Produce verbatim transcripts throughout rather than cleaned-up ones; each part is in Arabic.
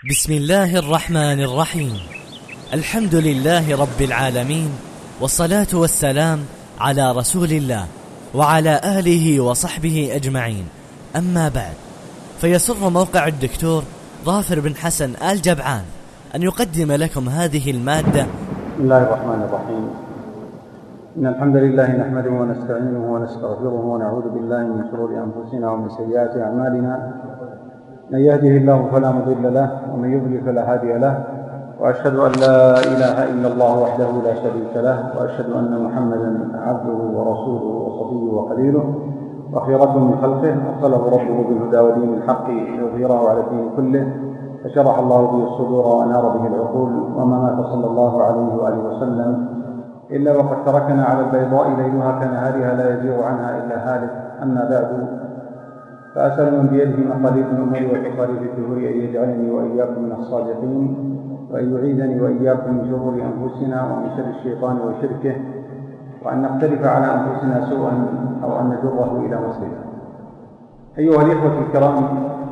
بسم الله الرحمن الرحيم. الحمد لله رب العالمين، والصلاة والسلام على رسول الله وعلى آله وصحبه أجمعين. أما بعد، فيسر موقع الدكتور ظافر بن حسن آل جبعان أن يقدم لكم هذه المادة. بسم الله الرحمن الرحيم. إن الحمد لله نحمده ونستعينه ونستغفره ونعوذ بالله من شرور أنفسنا ومن سيئات أعمالنا. من يهده الله فلا مضل له ومن يضلل فلا هادي له، وأشهد أن لا إله إلا الله وحده لا شريك له، وأشهد أن محمدا عبده ورسوله وصفيه وخليله وخيرته من خلقه، أرسله ربه بالهدى ودين الحق ليظهره على الدين كله، فشرح الله به الصدور وأنار به العقول. وما مات صلى الله عليه وآله وسلم إلا وقد تركنا على البيضاء ليلها كنهارها لا يزيغ عنها إلا هالك. أما بعد، فأسأل من بيده مقاليد الأمور وتصاريف الدهور أن يجعلني وإياكم من الصادقين، وأن يعيذني وإياكم من شرور أنفسنا ومن شر الشيطان وشركه، وأن نختلف على أنفسنا سوءا أو أن نجره إلى مسلم. أيها الإخوة الكرام،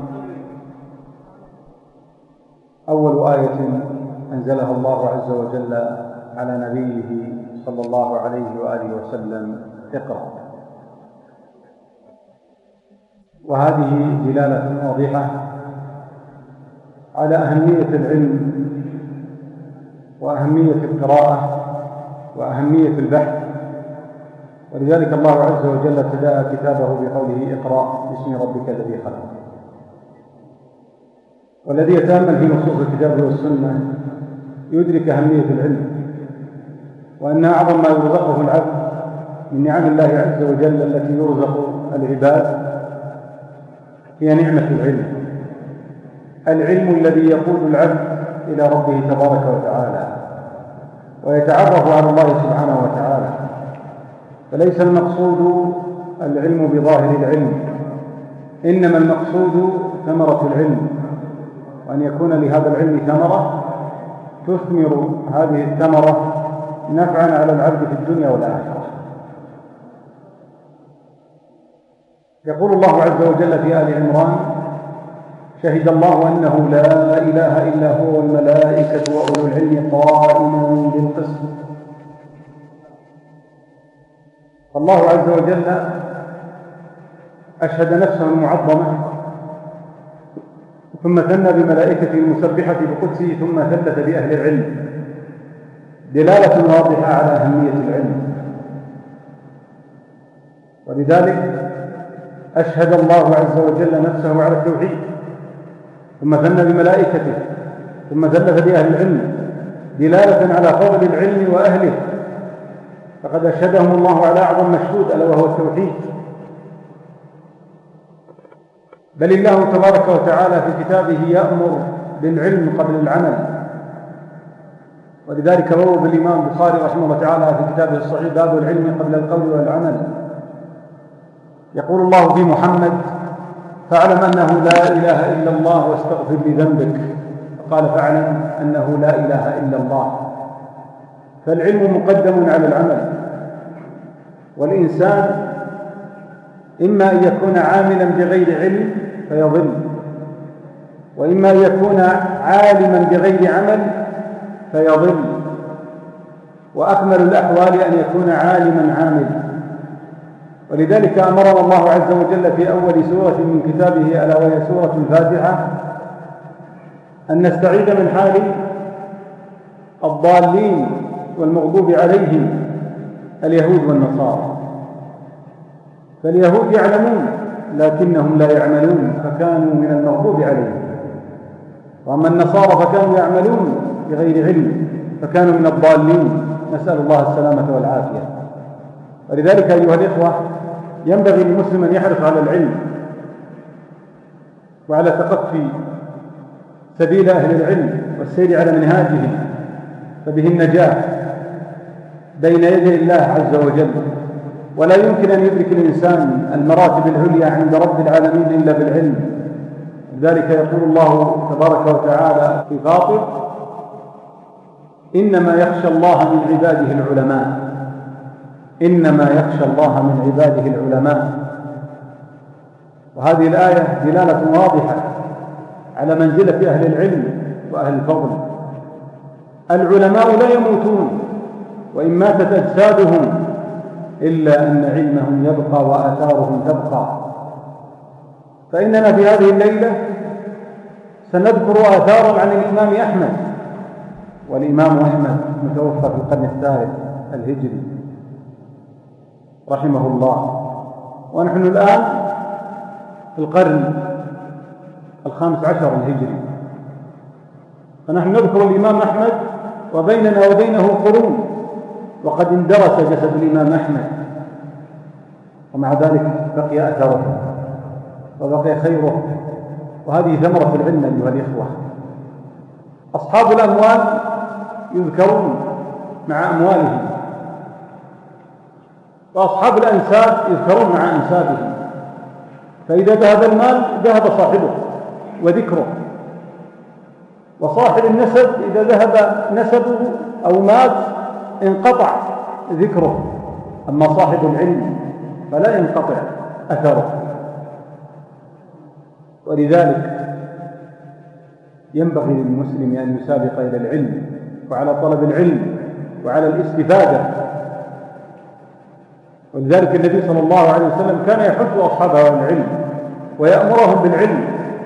أول آية أنزلها الله عز وجل على نبيه صلى الله عليه وآله وسلم: اقرأ. وهذه دلالة واضحة على أهمية العلم وأهمية القراءة وأهمية البحث، ولذلك الله عز وجل ابتدأ كتابه بقوله: اقرأ باسم ربك الذي خلق. والذي يتأمل في نصوص الكتاب والسنة يدرك أهمية العلم، وأن أعظم ما يرزقه العبد من نعم الله عز وجل التي يرزق العباد هي نعمة العلم. العلم الذي يقود العبد إلى ربه تبارك وتعالى ويتعرف على الله سبحانه وتعالى. فليس المقصود العلم بظاهر العلم، إنما المقصود ثمرة العلم، وأن يكون لهذا العلم ثمرة تثمر هذه الثمرة نفعا على العبد في الدنيا والآخرة. يقول الله عز وجل في آل عمران: شهد الله أنه لا إله إلا هو والملائكة وأولو العلم قائما بالقسط. فالله عز وجل أشهد نفسه المعظمة، ثم ثنى بملائكته المسبحة بقدسه، ثم ثلث بأهل العلم، دلالة واضحة على أهمية العلم. ولذلك أشهد الله عز وجل نفسه على التوحيد، ثم ثنى بملائكته، ثم ثلث بأهل العلم، دلالة على فضل العلم وأهله. فقد أشهدهم الله على أعظم مشهود ألا وهو التوحيد. بل الله تبارك وتعالى في كتابه يأمر بالعلم قبل العمل، ولذلك روى الإمام البخاري رحمه الله تعالى في كتابه الصحيح: باب العلم قبل القول والعمل. يقول الله في محمد: فاعلم أنه لا إله إلا الله واستغفر لذنبك. قال: فاعلم أنه لا إله إلا الله. فالعلم مقدم على العمل، والإنسان إما أن يكون عاملا بغير علم فيضل، وإما أن يكون عالما بغير عمل فيضل، وأكمل الأحوال أن يكون عالما عاملا. ولذلك أمرنا الله عز وجل في أول سورة من كتابه ألا وهي سورة الفاتحة أن نستعيذ من حال الضالين والمغضوب عليهم اليهود والنصارى. فاليهود يعلمون لكنهم لا يعملون فكانوا من المغضوب عليهم، وأما النصارى فكانوا يعملون بغير علم فكانوا من الضالين، نسأل الله السلامة والعافية. ولذلك أيها الإخوة، ينبغي للمسلم أن يحرص على العلم وعلى تقفي سبيل أهل العلم والسير على منهاجهم، فبه النجاة بين يدي الله عز وجل. ولا يمكن أن يدرك الإنسان المراتب العليا عند رب العالمين إلا بالعلم. لذلك يقول الله تبارك وتعالى في فاطر: إنما يخشى الله من عباده العلماء. إنما يخشى الله من عباده العلماء. وهذه الآية دلالة واضحة على منزلة أهل العلم وأهل الفضل. العلماء لا يموتون وإن ماتت أجسادهم إلا أن علمهم يبقى وآثارهم تبقى. فإننا في هذه الليلة سنذكر آثارا عن الإمام أحمد، والإمام أحمد متوفى في القرن الثالث الهجري رحمه الله، ونحن الآن في القرن الخامس عشر الهجري، فنحن نذكر الإمام أحمد وبيننا وبينه قرون، وقد اندرس جسد الإمام أحمد، ومع ذلك بقي أثره وبقي خيره، وهذه ثمرة العلم أيها الإخوة. أصحاب الأموال يذكرون مع أموالهم، وأصحاب الأنساب يذكرون مع أنسابهم، فإذا ذهب المال ذهب صاحبه وذكره، وصاحب النسب إذا ذهب نسبه أو مات انقطع ذكره، أما صاحب العلم فلا ينقطع أثره. ولذلك ينبغي للمسلم أن يسابق إلى العلم وعلى طلب العلم وعلى الاستفادة. ولذلك النبي صلى الله عليه وسلم كان يحث أصحابه على العلم ويأمرهم بالعلم،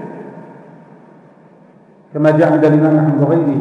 كما جاء عند الإمام أحمد وغيره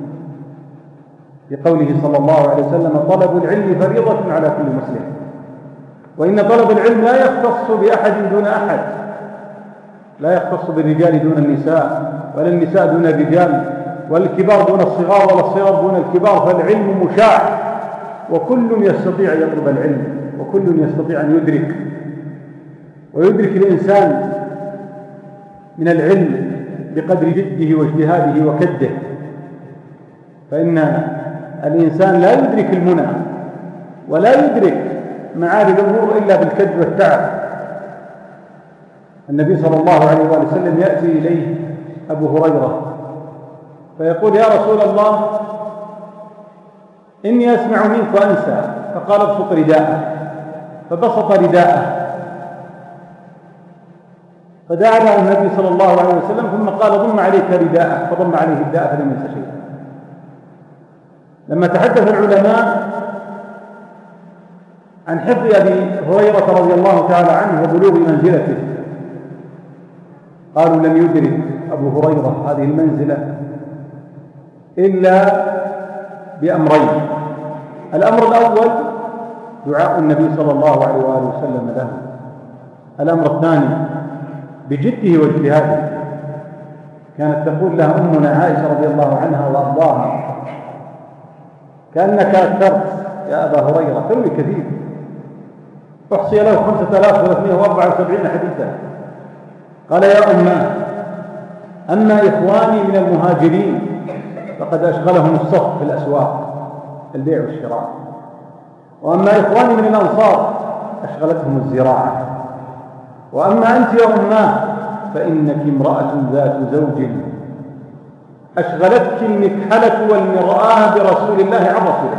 في قوله صلى الله عليه وسلم: طلب العلم فريضة على كل مسلم. وإن طلب العلم لا يختص بأحد دون أحد، لا يختص بالرجال دون النساء، ولا النساء دون الرجال، ولا الكبار دون الصغار، ولا الصغار دون الكبار، فالعلم مشاع، وكل يستطيع يطلب العلم، وكل يستطيع أن يدرك، ويدرك الإنسان من العلم بقدر جده واجتهاده وكده، فإن الإنسان لا يدرك المنى ولا يدرك معالي الأمور إلا بالكد والتعب. النبي صلى الله عليه وآله وسلم يأتي إليه أبو هريرة فيقول: يا رسول الله، إني أسمع منك وأنسى. فقال: ابسط رداءه، فبسط رداءه، فدعا له النبي صلى الله عليه وسلم، ثم قال: ضم عليك رداءه، فضم عليه الرداء فلم ينس شيئا. لما تحدث العلماء عن حفظ أبي هريرة رضي الله تعالى عنه وبلوغ منزلته، قالوا: لم يدرك أبو هريرة هذه المنزلة إلا بأمرين: الأمر الأول دعاء النبي صلى الله عليه وآله وسلم له، الأمر الثاني بجده واجتهاده. كانت تقول له أمنا عائشة رضي الله عنها وأرضاها: كأنك أكثرت يا أبا هريرة، تروي كثير، أحصي له خمسة آلاف وثلاثمائة وأربعة وسبعين حديثا. قال: يا أماه، أما إخواني من المهاجرين فقد أشغلهم الصف في الأسواق، البيع والشراء، وأما إخواني من الأنصار أشغلتهم الزراعة، وأما أنت يا أماه فإنك امرأة ذات زوج أشغلتك المكحلة والمرآة برسول الله عن رسوله.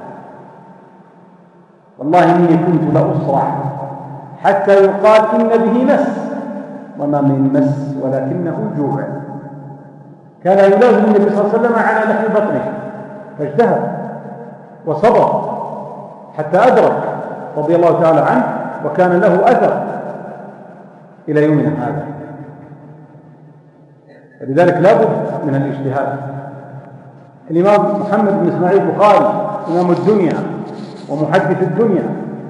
والله إني كنت لأصرع حتى يقال إن به مس، وما من مس ولكنه جوع. كان يلازم النبي صلى الله عليه وسلم على لحم بطنه، فاجتهد وصبر حتى أدرك رضي الله تعالى عنه، وكان له أثر إلى يومنا هذا. لذلك لا بد من الاجتهاد. الإمام محمد بن إسماعيل البخاري إمام الدنيا ومحدث الدنيا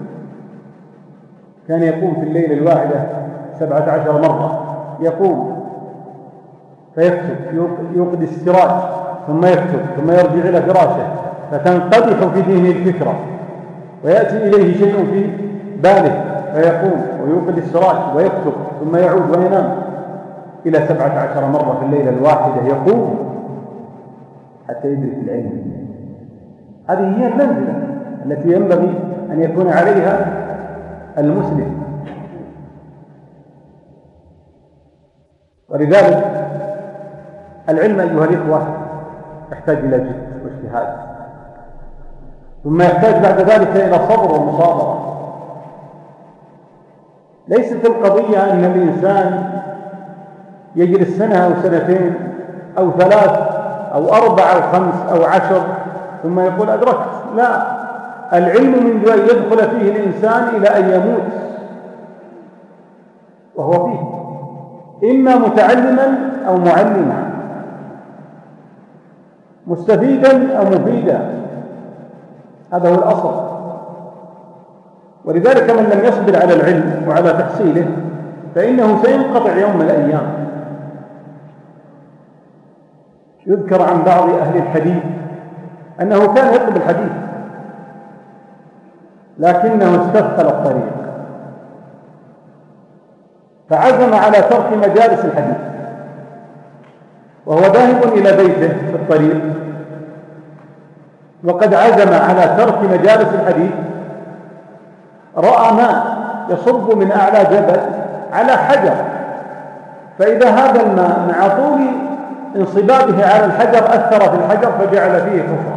كان يقوم في الليلة الواحدة سبعة عشر مرة، يقوم فيكتب، يوقد السراج ثم يكتب، ثم يرجع إلى فراشه فتنقدح في ذهنه الفكرة، ويأتي إليه شيء في باله فيقوم ويوقد السراج ويكتب، ثم يعود وينام إلى سبعة عشر مرة في الليلة الواحدة يقوم حتى يدرك العلم. هذه هي المنزلة التي ينبغي أن يكون عليها المسلم. ولذلك العلم أيها الإخوة يحتاج إلى جد واجتهاد، ثم يحتاج بعد ذلك إلى صبر ومصابرة. ليست القضية أن الإنسان يجلس سنة أو سنتين أو ثلاث أو أربع أو خمس أو عشر ثم يقول أدركت. لا، العلم منذ أن يدخل فيه الإنسان إلى أن يموت وهو فيه، إما متعلما أو معلما، مستفيدا أو مفيدا. هذا هو الأصل. ولذلك من لم يصبر على العلم وعلى تحصيله فإنه سينقطع يوم من الأيام. يذكر عن بعض أهل الحديث أنه كان يطلب الحديث لكنه استثقل الطريق فعزم على ترك مجالس الحديث، وهو ذاهب إلى بيته في الطريق وقد عزم على ترك مجالس الحديث، رأى ماء يصب من أعلى جبل على حجر، فإذا هذا الماء مع طول انصبابه على الحجر أثر في الحجر فجعل فيه كفرا،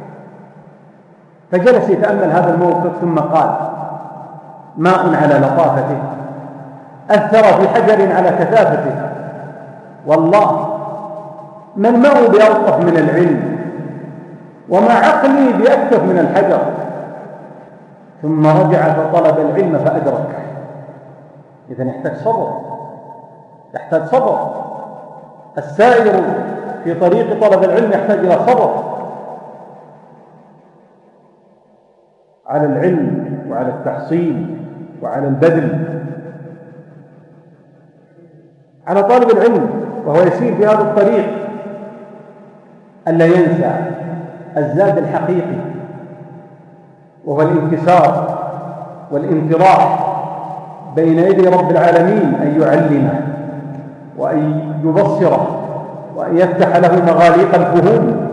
فجلس يتأمل هذا الموقف ثم قال: ماء على لطافته أثر في حجر على كثافته، والله ما الماء بألطف من العلم وما عقلي بأكثف من الحجر. ثم رجع فطلب العلم فأدرك. إذن يحتاج صبر، يحتاج صبر. السائر في طريق طلب العلم يحتاج إلى صبر على العلم وعلى التحصيل وعلى البذل. على طالب العلم وهو يسير في هذا الطريق ألا ينسى الزاد الحقيقي، وهو الانكسار والانطراح بين يدي رب العالمين، أن يعلمه وأن يبصره وأن يفتح له مغاليق الفهوم.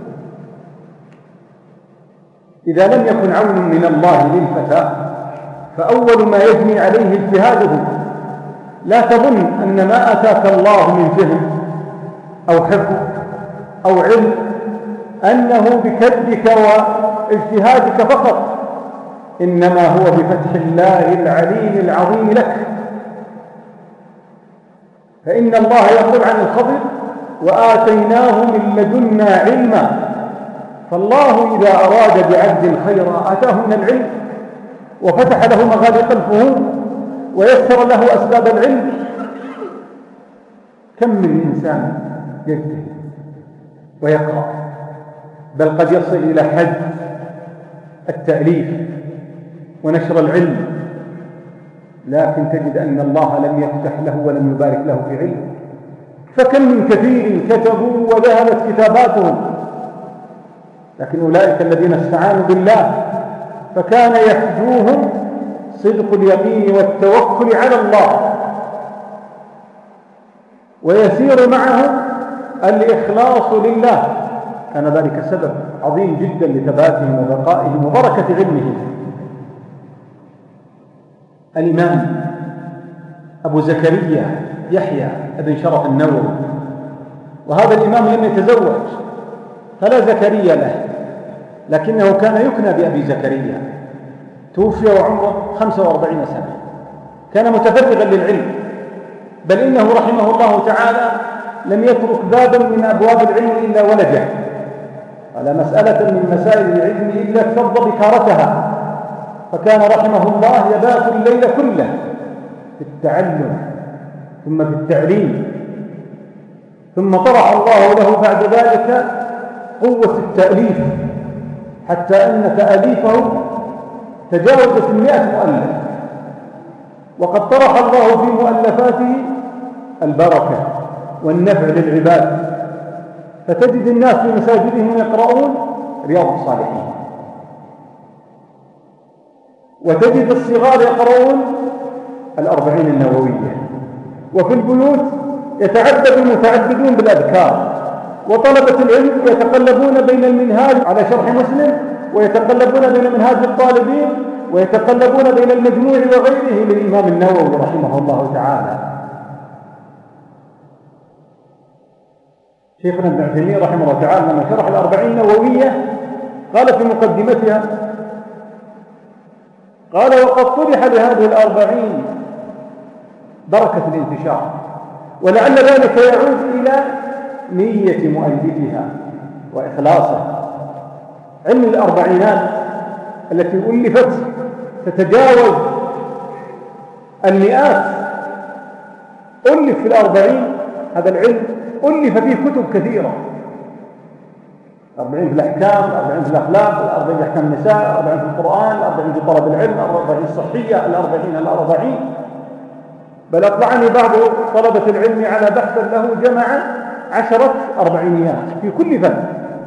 إذا لم يكن عون من الله للفتى فأول ما يجني عليه اجتهاده. لا تظن أن ما أتاك الله من فهم أو حفظ أو علم أنه بكدك واجتهادك فقط، إنما هو بفتح الله العليم العظيم لك. فإن الله يقول عن الخضر: وآتيناه من لدنا علما. فالله إذا أراد بعبد خيرا آتاه من العلم وفتح له مغاليق الفهوم ويسر له أسباب العلم. كم من إنسان يجتهد ويقرأ، بل قد يصل إلى حد التأليف ونشر العلم، لكن تجد أن الله لم يفتح له ولم يبارك له في علم. فكم من كثير كتبوا وذهبت كتاباتهم، لكن أولئك الذين استعانوا بالله فكان يحجوهم صدق اليقين والتوكل على الله، ويسير معهم الإخلاص لله. كان ذلك سبب عظيم جدا لثباتهم وبقائهم وبركة علمهم. الإمام أبو زكريا يحيى بن شرف النووي، وهذا الإمام لم يتزوج فلا زكريا له، لكنه كان يكنى بأبي زكريا. توفي وعمره خمسة وأربعين سنة، كان متفرغا للعلم، بل إنه رحمه الله تعالى لم يترك بابا من أبواب العلم إلا ولجه، ولا مسألة من مسائل العلم إلا اكتظ بكارتها. فكان رحمه الله يبات الليل كله في التعلم ثم في التعليم، ثم طرح الله له بعد ذلك قوة التأليف، حتى أن تأليفه تجاوزت المئة مؤلف، وقد طرح الله في مؤلفاته البركة والنفع للعباد. فتجد الناس في مساجدهم يقرؤون رياض الصالحين، وتجد الصغار يقرؤون الأربعين النووية، وفي البيوت يتعبد المتعبدون بالأذكار، وطلبة العلم يتقلبون بين المنهاج على شرح مسلم، ويتقلبون بين منهاج الطالبين، ويتقلبون بين المجموع وغيره للإمام النووي رحمه الله تعالى. شيخنا ابن عثيمين رحمه الله تعالى لما شرح الأربعين النووية قال في مقدمتها، قال: وقد طرح لهذه الأربعين بركة الانتشار، ولعل ذلك يعود إلى نية مؤلفها وإخلاصه. علم الأربعينات التي ألفت تتجاوز المئات، ألف في الأربعين، هذا العلم ألف فيه كتب كثيرة، أربعين في الأحكام، أربعين في الأخلاق، الأربعين في أحكام النساء، الأربعين في القرآن، الأربعين في طلب العلم، الأربعين الصحية، الأربعين الأربعين. بل أطلعني بعض طلبة العلم على بحث له جمع عشرة أربعينيات في كل فن.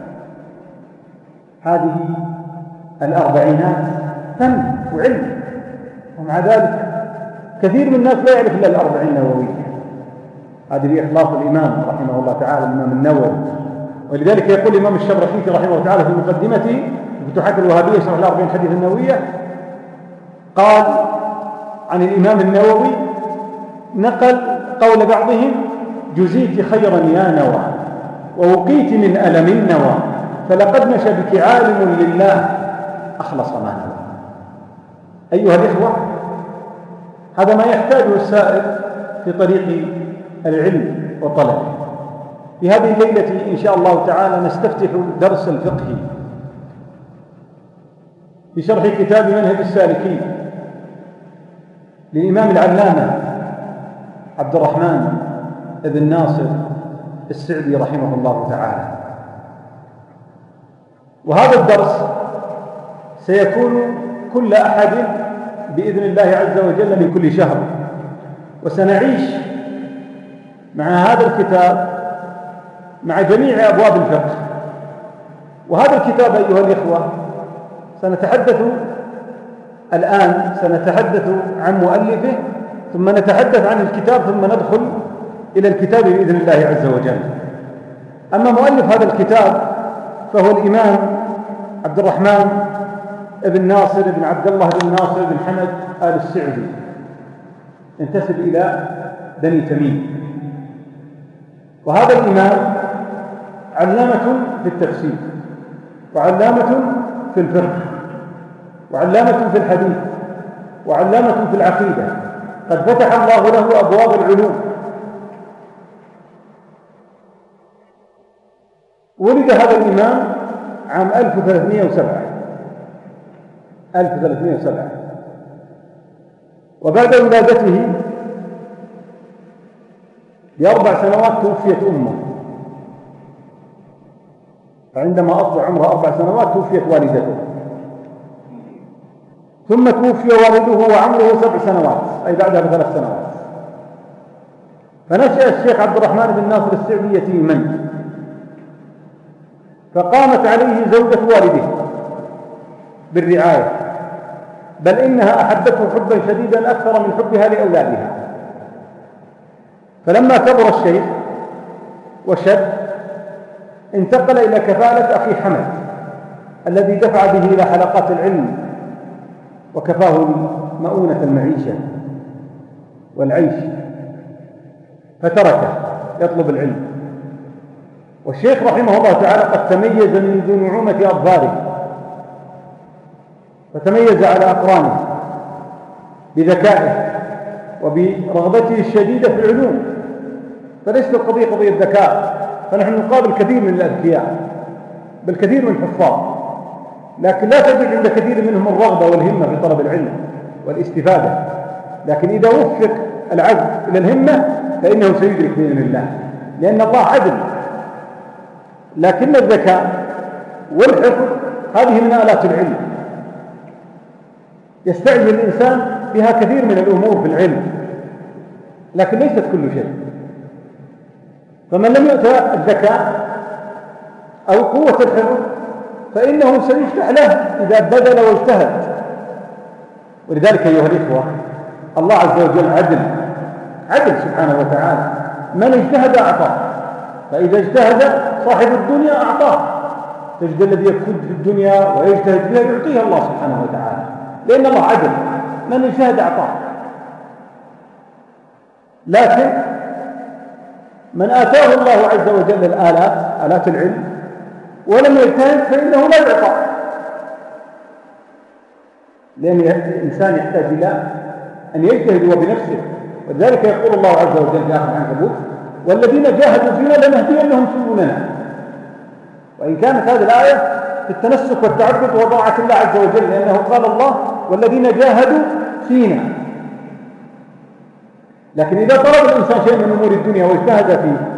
هذه الأربعينات فن وعلم، ومع ذلك كثير من الناس لا يعرف إلا الأربعين النووية. هذه لإخلاص الإمام رحمه الله تعالى الإمام النووي. ولذلك يقول الإمام الشبرخيتي رحمه الله تعالى في مقدمته فتوحات الوهابية شرح الأربعين حديث النووية، قال عن الإمام النووي، نقل قول بعضهم: جزيت خيرا يا نوى ووقيت من ألم النوى، فلقد مشى بك عالم لله أخلص ما نوى. أيها الإخوة، هذا ما يحتاجه السائر في طريق العلم وطلبه. في هذه الليلة إن شاء الله تعالى نستفتح درس الفقه في شرح كتاب منهج السالكين للإمام العلامة عبد الرحمن بن ناصر السعدي رحمه الله تعالى. وهذا الدرس سيكون كل أحد بإذن الله عز وجل من كل شهر، وسنعيش مع هذا الكتاب مع جميع أبواب الفقه. وهذا الكتاب أيها الإخوة سنتحدث الآن سنتحدث عن مؤلفه، ثم نتحدث عن الكتاب، ثم ندخل إلى الكتاب بإذن الله عز وجل. أما مؤلف هذا الكتاب فهو الإمام عبد الرحمن بن ناصر بن عبد الله بن ناصر بن حمد آل السعدي، ينتسب إلى بني تميم. وهذا الإمام علامة في التفسير، وعلامة في الفقه، وعلامة في الحديث، وعلامة في العقيدة. قد فتح الله له أبواب العلوم. ولد هذا الإمام عام ألف وثلاثمائة وسبعة ألف وثلاثمائة وسبعة، وبعد ولادته بأربع سنوات توفيت أمه، فعندما أصبح عمره أربع سنوات توفيت والدته، ثم توفي والده وعمره سبع سنوات أي بعدها بثلاث سنوات. فنشأ الشيخ عبد الرحمن بن ناصر السعدي يتيما، فقامت عليه زوجة والده بالرعاية، بل إنها أحبته حبا شديدا أكثر من حبها لأولادها. فلما كبر الشيخ وشب انتقل إلى كفالة أخي حمد الذي دفع به إلى حلقات العلم وكفاه مؤونة المعيشة والعيش، فتركه يطلب العلم. والشيخ رحمه الله تعالى قد تميز من ذو نعومة أظفاره، فتميز على أقرانه بذكائه وبرغبته الشديدة في العلوم. فليست القضية قضية ذكاء، فنحن نقابل كثير من الأذكياء بل كثير من الحفاظ، لكن لا تجد عند كثير منهم الرغبة والهمة في طلب العلم والاستفادة. لكن إذا وفق العبد إلى الهمة فإنه سيدرك بإذن الله، لأن الله عدل. لكن الذكاء والحفظ هذه من آلات العلم، يستعجل الإنسان بها كثير من الأمور في العلم، لكن ليست كل شيء. فمن لم يؤتى الذكاء أو قوة الحفظ فإنه سيفتح له إذا بذل واجتهد. ولذلك أيها الإخوة الله عز وجل عدل عدل سبحانه وتعالى، من اجتهد أعطاه، فإذا اجتهد صاحب الدنيا أعطاه. تجد الذي يكد في الدنيا ويجتهد فيها يعطيها الله سبحانه وتعالى، لأن الله عدل، من اجتهد أعطاه. لكن من آتاه الله عز وجل الآلات آلات العلم ولم يجتهد فإنه لا يعطى، لأن الإنسان يحتاج إلى أن يجتهد هو بنفسه ولذلك يقول الله عز وجل في آخر العنكبوت: والذين جاهدوا فينا لنهدينهم سبلنا. وإن كانت هذه الآية في التنسك والتعبد وطاعة الله عز وجل، لأنه قال الله: والذين جاهدوا فينا. لكن إذا طلب الإنسان شيء من أمور الدنيا واجتهد فيه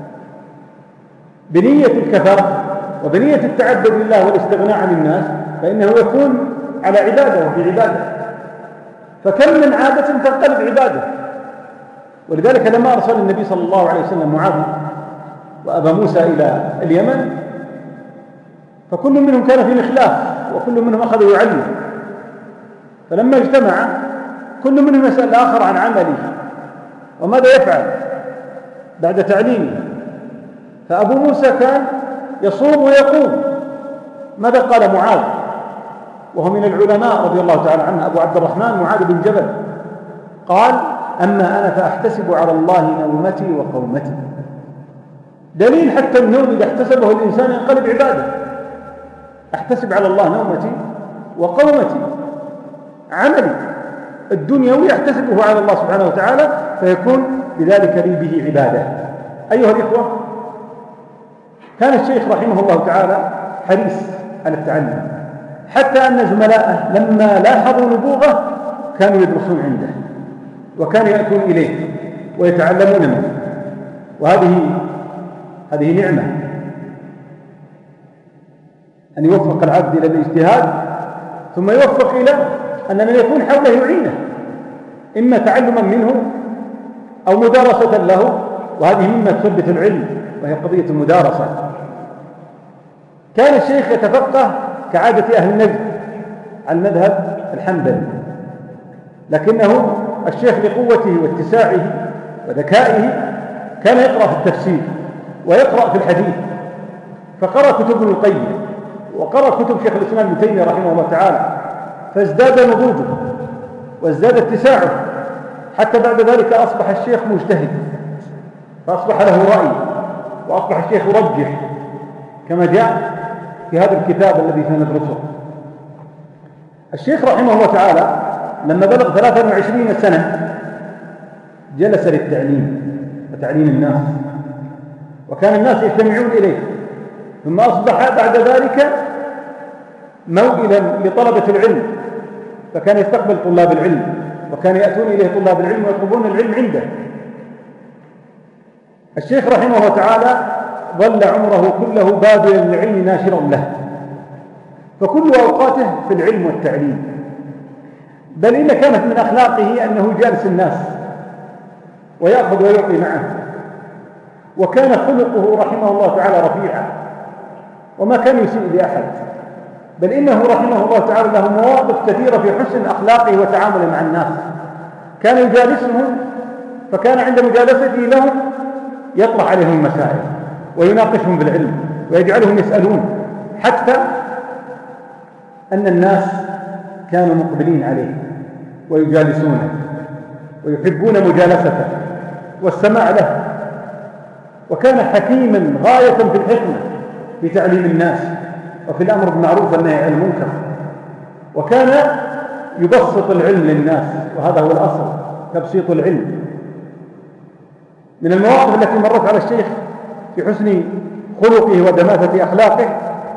بنية الكفر وبنية التعبد لله والاستغناء عن الناس، فإنه يكون على عبادة وفي عبادة. فكم من عادة تنقلب عبادة. ولذلك لما أرسل النبي صلى الله عليه وسلم معاذ وأبا موسى إلى اليمن، فكل منهم كان في مخلاف وكل منهم أخذ يعلم. فلما اجتمع كل منهم يسأل الآخر عن عمله وماذا يفعل بعد تعليمه. فأبو موسى كان يصوم ويقوم. ماذا قال معاذ وهو من العلماء رضي الله تعالى عنه، أبو عبد الرحمن معاذ بن جبل؟ قال: أما أنا فأحتسب على الله نومتي وقومتي. دليل حتى النوم إذا احتسبه الإنسان ينقلب عبادة. أحتسب على الله نومتي وقومتي، عملي الدنيوي أحتسبه على الله سبحانه وتعالى، فيكون بذلك لي به عبادة. أيها الإخوة، كان الشيخ رحمه الله تعالى حريص على التعلم، حتى أن زملائه لما لاحظوا نبوغه كانوا يدرسون عنده وكانوا يأتون إليه ويتعلمون منه. وهذه هذه نعمة، أن يوفق العبد إلى الاجتهاد ثم يوفق إلى أن من يكون حوله يعينه، إما تعلما منه أو مدارسة له، وهذه مما تثبت العلم وهي قضية المدارسة. كان الشيخ يتفقه كعادة أهل النجد على المذهب الحنبلي، لكنه الشيخ لقوته واتساعه وذكائه كان يقرأ في التفسير ويقرأ في الحديث، فقرأ كتب ابن القيم وقرأ كتب شيخ الإسلام ابن تيمية رحمه الله تعالى، فازداد نضوجه وازداد اتساعه، حتى بعد ذلك أصبح الشيخ مجتهد، فأصبح له رأي، وأصبح الشيخ يرجح كما جاء في هذا الكتاب الذي سندرسه. الشيخ رحمه الله تعالى لما بلغ ثلاثة وعشرين سنة جلس للتعليم وتعليم الناس، وكان الناس يجتمعون إليه، ثم أصبح بعد ذلك موئلا لطلبة العلم، فكان يستقبل طلاب العلم، وكان يأتون إليه طلاب العلم ويطلبون العلم عنده. الشيخ رحمه الله تعالى ظل عمره كله باذلا للعلم ناشرا له، فكل أوقاته في العلم والتعليم، بل إن كانت من أخلاقه أنه جالس الناس ويأخذ ويعطي معه، وكان خلقه رحمه الله تعالى رفيعا وما كان يسيء لأحد، بل إنه رحمه الله تعالى له مواقف كثيرة في حسن أخلاقه وتعامله مع الناس. كان يجالسهم، فكان عند مجالسته لهم يطرح عليهم المسائل ويناقشهم بالعلم ويجعلهم يسألون، حتى أن الناس كانوا مقبلين عليه ويجالسونه ويحبون مجالسته والسماع له. وكان حكيما غاية في الحكمة في تعليم الناس وفي الأمر بالمعروف والنهي عن المنكر، وكان يبسط العلم للناس، وهذا هو الأصل، تبسيط العلم. من المواقف التي مرت على الشيخ في حسن خلقه ودماثة أخلاقه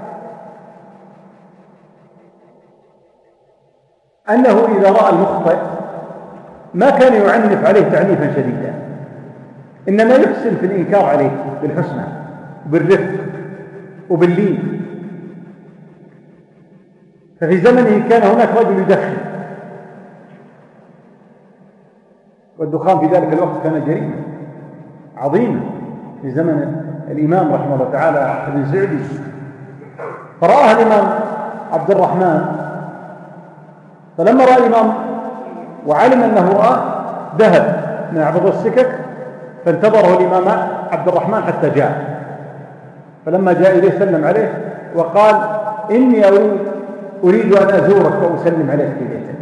أنه إذا رأى المخطئ ما كان يعنف عليه تعنيفا شديدا، إنما يحسن في الإنكار عليه بالحسنى وبالرفق وباللين. ففي زمنه كان هناك رجل يدخن، والدخان في ذلك الوقت كان جريمة عظيمة في زمن الإمام رحمه الله تعالى ابن سعدي. فرآها الإمام عبد الرحمن، فلما رأى الإمام وعلم أنه رآه ذهب من عرض السكك، فانتظره الإمام عبد الرحمن حتى جاء. فلما جاء إليه سلم عليه وقال: إني أريد, أريد أن أزورك وأسلم عليك في بيتك.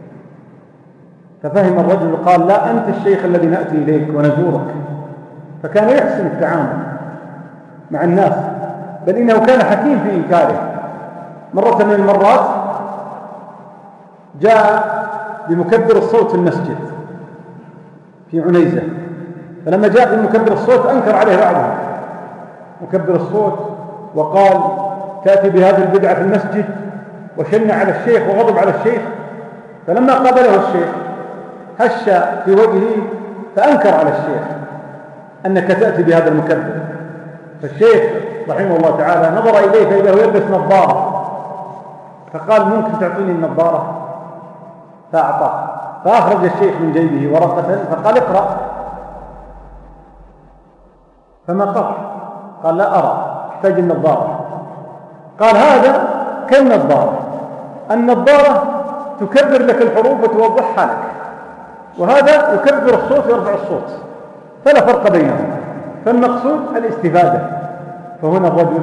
ففهم الرجل قال: لا، أنت الشيخ الذي نأتي إليك ونزورك. فكان يحسن التعامل مع الناس، بل إنه كان حكيم في إنكاره. مرة من المرات جاء بمكبر الصوت في المسجد في عنيزة، فلما جاء بمكبر الصوت أنكر عليه بعضهم مكبر الصوت وقال تأتي بهذه البدعة في المسجد، وشن على الشيخ وغضب على الشيخ. فلما قابله الشيخ هش في وجهه فأنكر على الشيخ أنك تأتي بهذا المكبر. فالشيخ رحمه الله تعالى نظر إليه فإذا هو يلبس نظارة، فقال ممكن تعطيني النظارة؟ فأعطاه، فأخرج الشيخ من جيبه ورقة فقال اقرأ، فما قرأ، قال لا أرى احتاج النظارة. قال هذا كالنظارة، النظارة تكبر لك الحروف وتوضحها لك، وهذا يكبر الصوت ويرفع الصوت، فلا فرق بينهم، فالمقصود الاستفادة. فهنا الرجل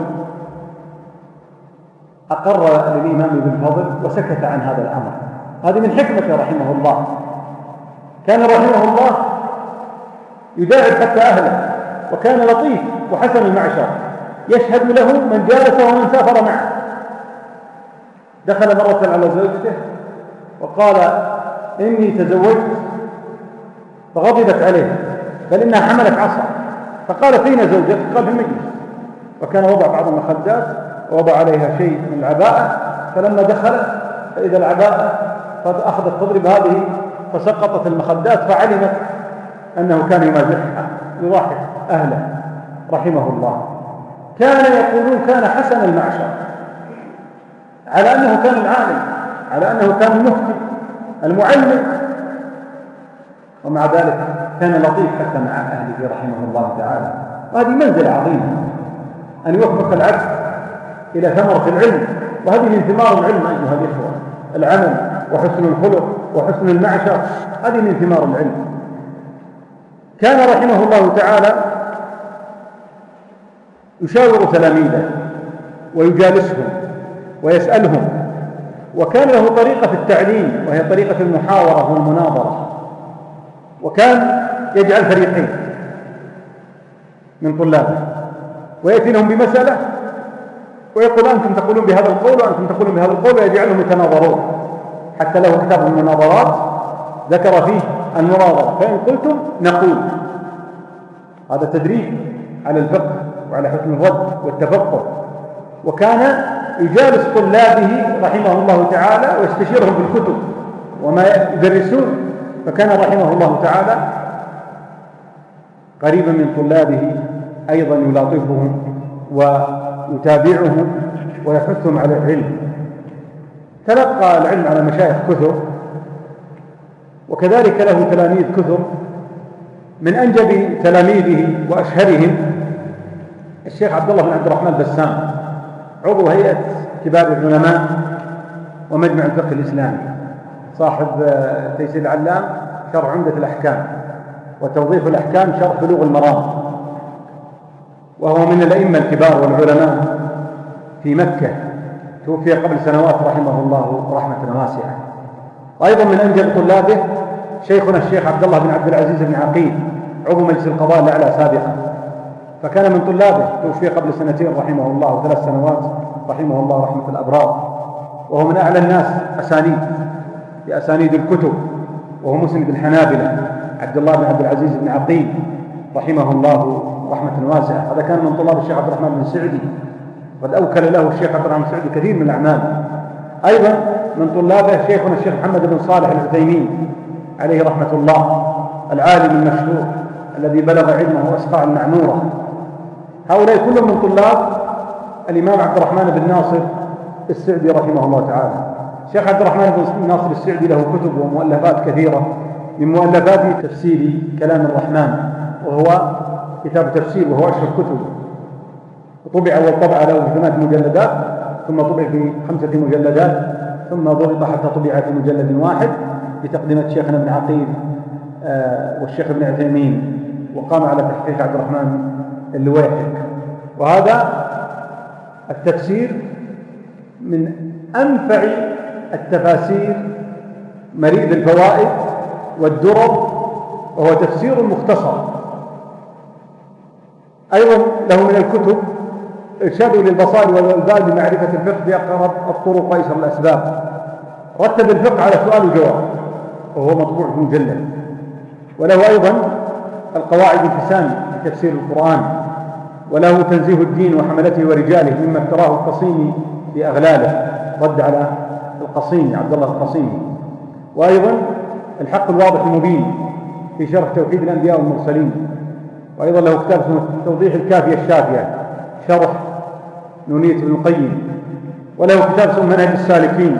أقر للإمام ابن فضل وسكت عن هذا الأمر. هذه من حكمته رحمه الله، كان رحمه الله يداعب حتى أهله، وكان لطيف وحسن المعشر، يشهد له من جالسه ومن سافر معه. دخل مرة على زوجته وقال إني تزوجت، فغضبت عليه بل إنها حملت عصا، فقال فين زوجتك؟ قال في المجلس، وكان وضع بعض المخدات ووضع عليها شيء من العباءة، فلما دخلت فإذا العباءة فأخذت تضرب هذه فسقطت المخدات، فعلمت أنه كان يمازحها يضحك أهله رحمه الله. كان يقولون كان حسن المعشر، على أنه كان العالم، على أنه كان المفتي المعلم، ومع ذلك كان لطيف حتى مع أهله رحمه الله تعالى. وهذه منزلة عظيمة أن يوفق العبد إلى ثمرة العلم، وهذه من ثمار العلم أيها الإخوة، العمل وحسن الخلق وحسن المعشر، هذه من ثمار العلم. كان رحمه الله تعالى يشاور تلاميذه ويجالسهم ويسألهم، وكان له طريقة في التعليم وهي طريقة المحاورة والمناظرة، وكان يجعل فريقين من طلابه ويأتي لهم بمسألة ويقول أنتم تقولون بهذا القول وأنتم تقولون بهذا القول، ويجعلهم يتناظرون، حتى له كتاب المناظرات ذكر فيه المناظرة، فإن قلتم نقول. هذا تدريب على الفقه وعلى حسن الرد والتفقه. وكان يجالس طلابه رحمه الله تعالى ويستشيرهم في الكتب وما يدرسون، فكان رحمه الله تعالى قريبا من طلابه، أيضا يلاطفهم ويتابعهم ويحثهم على العلم. تلقى العلم على مشايخ كثر، وكذلك له تلاميذ كثر. من أنجب تلاميذه وأشهرهم الشيخ عبد الله بن عبد الرحمن البسام، عضو هيئة كبار العلماء ومجمع الفقه الإسلامي، صاحب تيسير العلام شرح عمدة الأحكام وتوظيف الأحكام شرح بلوغ المرام، وهو من الأئمة الكبار والعلماء في مكة، توفي قبل سنوات رحمه الله رحمة واسعة. وأيضا من أنجب طلابه شيخنا الشيخ عبد الله بن عبد العزيز بن عقيل، عضو مجلس القضاء الأعلى سابقا، فكان من طلابه، توفي قبل سنتين رحمه الله وثلاث سنوات رحمه الله رحمة الأبرار، وهو من أعلى الناس أسانيد في أسانيد الكتب، وهو مسند الحنابلة عبد الله بن عبد العزيز بن عقيل رحمه الله رحمة واسعة. هذا كان من طلاب الشيخ عبد الرحمن بن سعدي، قد أوكل له الشيخ عبد الرحمن بن سعدي كثير من الأعمال. أيضا من طلابه شيخنا الشيخ محمد بن صالح العثيمين عليه رحمة الله، العالم المشهور الذي بلغ علمه أسقاع المعمورة. هؤلاء كلهم من طلاب الإمام عبد الرحمن بن ناصر السعدي رحمه الله تعالى. الشيخ عبد الرحمن بن ناصر السعدي له كتب ومؤلفات كثيرة، من مؤلفاته تفسير كلام الرحمن، وهو كتاب تفسير وهو أشهر كتب، طبع والطبع له في ثمان مجلدات، ثم طبع في خمسة مجلدات، ثم ضبط حتى طبع في مجلد واحد بتقدمة شيخنا ابن عقيل والشيخ ابن عثيمين، وقام على تحقيق عبد الرحمن اللويحك. وهذا التفسير من أنفع التفاسير، مريد الفوائد والدرر، وهو تفسير مختصر. أيضا له من الكتب إرشاد للبصائر والألباب بمعرفة الفقه بأقرب الطرق وأيسر الأسباب. رتب الفقه على سؤال وجواب، وهو مطبوع في مجلد. وله أيضا القواعد التسام في تفسير القرآن، وله تنزيه الدين وحملته ورجاله مما افتراه القصيمي في أغلاله، رد على القصيمي عبد الله القصيمي. وأيضا الحق الواضح المبين في شرح توحيد الأنبياء والمرسلين. وأيضا له كتاب اسمه توضيح الكافية الشافية شرح نونية ابن القيم. وله كتاب اسمه منهج السالكين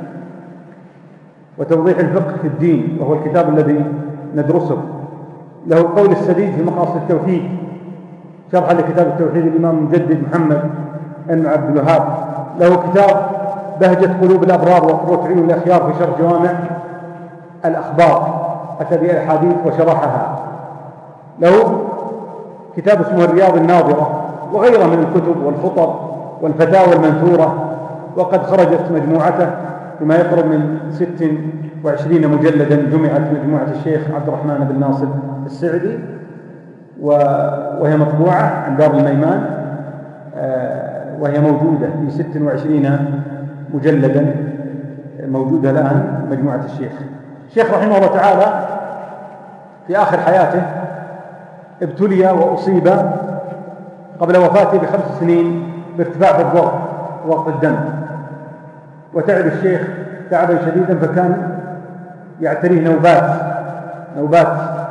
وتوضيح الفقه في الدين، وهو الكتاب الذي ندرسه. له القول السديد في مقاصد التوحيد شرحا لكتاب التوحيد الإمام المجدد محمد بن عبد الوهاب. له كتاب بهجة قلوب الأبرار وقروة عيون الأخيار في شرح جوامع الأخبار، أتى بالأحاديث وشرحها. له كتاب اسمه الرياض الناظرة وغيره من الكتب والخطب والفتاوى المنثورة، وقد خرجت مجموعته بما يقرب من ست وعشرين مجلدا، جمعت مجموعة الشيخ عبد الرحمن بن ناصر السعدي، وهي مطبوعة عن دار الميمان، وهي موجودة في ست وعشرين مجلدا، موجودة الآن مجموعة الشيخ. الشيخ رحمه الله تعالى في آخر حياته ابتلي وأصيب قبل وفاته بخمس سنين بارتفاع في الضغط وضغط الدم، وتعب الشيخ تعبا شديدا، فكان يعتريه نوبات نوبات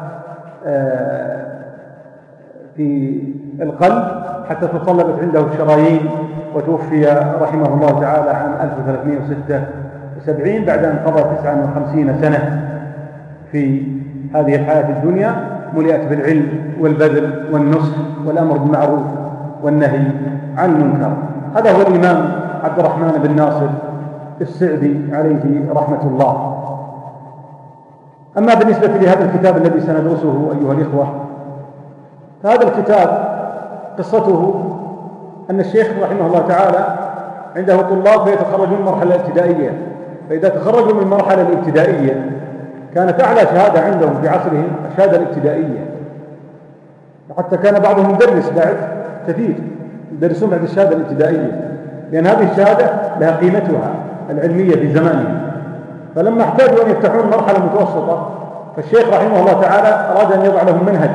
في القلب حتى تصلبت عنده الشرايين، وتوفي رحمه الله تعالى عام ألف وثلاثمائة وستة وسبعين بعد أن قضى تسعة وخمسين سنة في هذه الحياة الدنيا، ملئت بالعلم والبذل والنصح والأمر بالمعروف والنهي عن المنكر. هذا هو الإمام عبد الرحمن بن ناصر السعدي عليه رحمة الله. أما بالنسبة لهذا الكتاب الذي سندرسه أيها الإخوة، فهذا الكتاب قصته أن الشيخ رحمه الله تعالى عنده طلاب فيتخرجون من المرحلة الابتدائية، فإذا تخرجوا من المرحلة الابتدائية كانت أعلى شهادة عندهم في عصرهم الشهادة الابتدائية، وحتى كان بعضهم مدرس بعد كثير يدرسون بعد الشهادة الابتدائية، لأن هذه الشهادة لها قيمتها العلمية في زمانها. فلما احتاجوا أن يفتحون مرحلة متوسطة، فالشيخ رحمه الله تعالى أراد أن يضع لهم منهج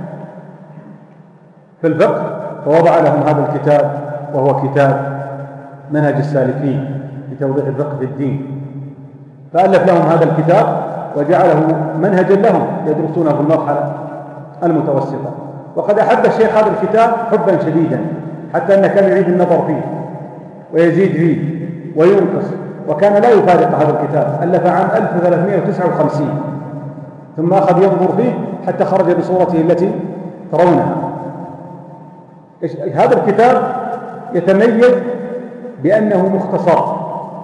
في الفقه، فوضع لهم هذا الكتاب، وهو كتاب منهج السالكين في توضيح الفقه في الدين. فألف لهم هذا الكتاب وجعله منهجا لهم يدرسونه في المرحلة المتوسطة. وقد أحب الشيخ هذا الكتاب حبا شديدا، حتى أنه كان يعيد النظر فيه ويزيد فيه وينقص، وكان لا يفارق هذا الكتاب. ألف عام ألف وثلاثمائة وتسعة وخمسين، ثم أخذ ينظر فيه حتى خرج بصورته التي ترونها. هذا الكتاب يتميز بأنه مختصر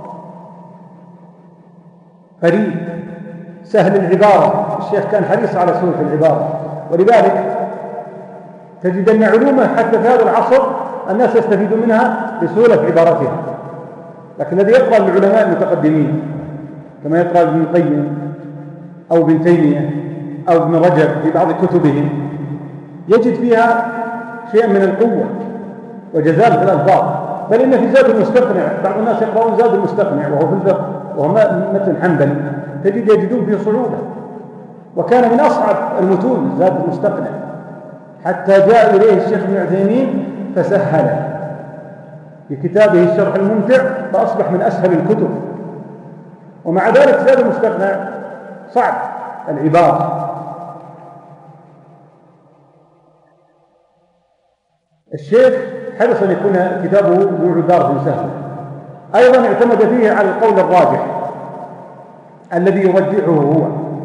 فريد سهل العبارة. الشيخ كان حريص على سهولة العبارة، ولذلك تجد أن علومه حتى في هذا العصر الناس يستفيدون منها بسهولة عبارتها. لكن الذي يقرأ العلماء المتقدمين كما يقرأ ابن القيم أو ابن تيمية أو ابن رجب في بعض كتبهم يجد فيها شيء من القوة وجزالة في الألفاظ. بل إن في زاد المستقنع بعض الناس يقرأون زاد المستقنع وهو في الفقه وهو متن حنبلي، تجد يجدون فيه صعوبة، وكان من أصعب المتون زاد المستقنع، حتى جاء إليه الشيخ ابن عثيمين فسهله في كتابه الشرح الممتع، فأصبح من أسهل الكتب. ومع ذلك زاد المستقنع صعب العبارة. الشيخ حرص أن يكون كتابه ذو عبارة سهلة. أيضا اعتمد فيه على القول الراجح الذي يرجحه هو.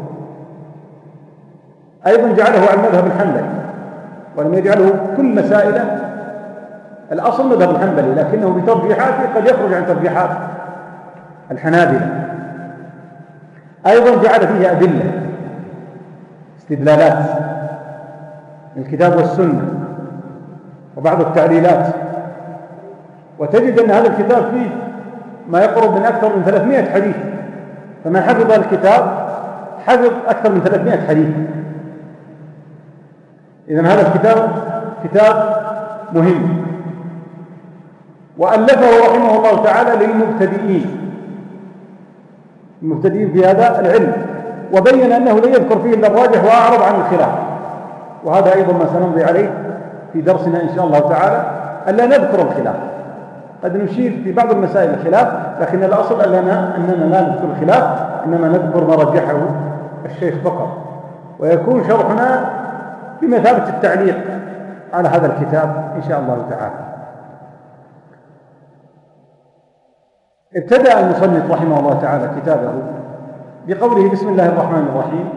أيضا جعله على المذهب الحنبلي، ولم يجعله كل مسائله الأصل مذهب الحنبلي، لكنه بترجيحاته قد يخرج عن ترجيحات الحنابلة. أيضا جعل فيه أدلة استدلالات من الكتاب والسنة وبعض التعليلات، وتجد أن هذا الكتاب فيه ما يقرب من أكثر من ثلاثمائة حديث، فمن حفظ الكتاب حفظ أكثر من ثلاثمائة حديث. إذن هذا الكتاب كتاب مهم، وألفه رحمه الله تعالى للمبتدئين، المبتدئين في هذا العلم، وبين أنه لا يذكر فيه إلا الراجح وأعرض عن الخلاف. وهذا أيضا ما سنمضي عليه في درسنا إن شاء الله تعالى، ألا نذكر الخلاف. قد نشير في بعض المسائل الخلاف، لكن الأصل أننا, أننا لا نذكر الخلاف، إنما نذكر ما رجحه الشيخ فقط، ويكون شرحنا بمثابة التعليق على هذا الكتاب إن شاء الله تعالى. ابتدأ المصنف رحمه الله تعالى كتابه بقوله: بسم الله الرحمن الرحيم،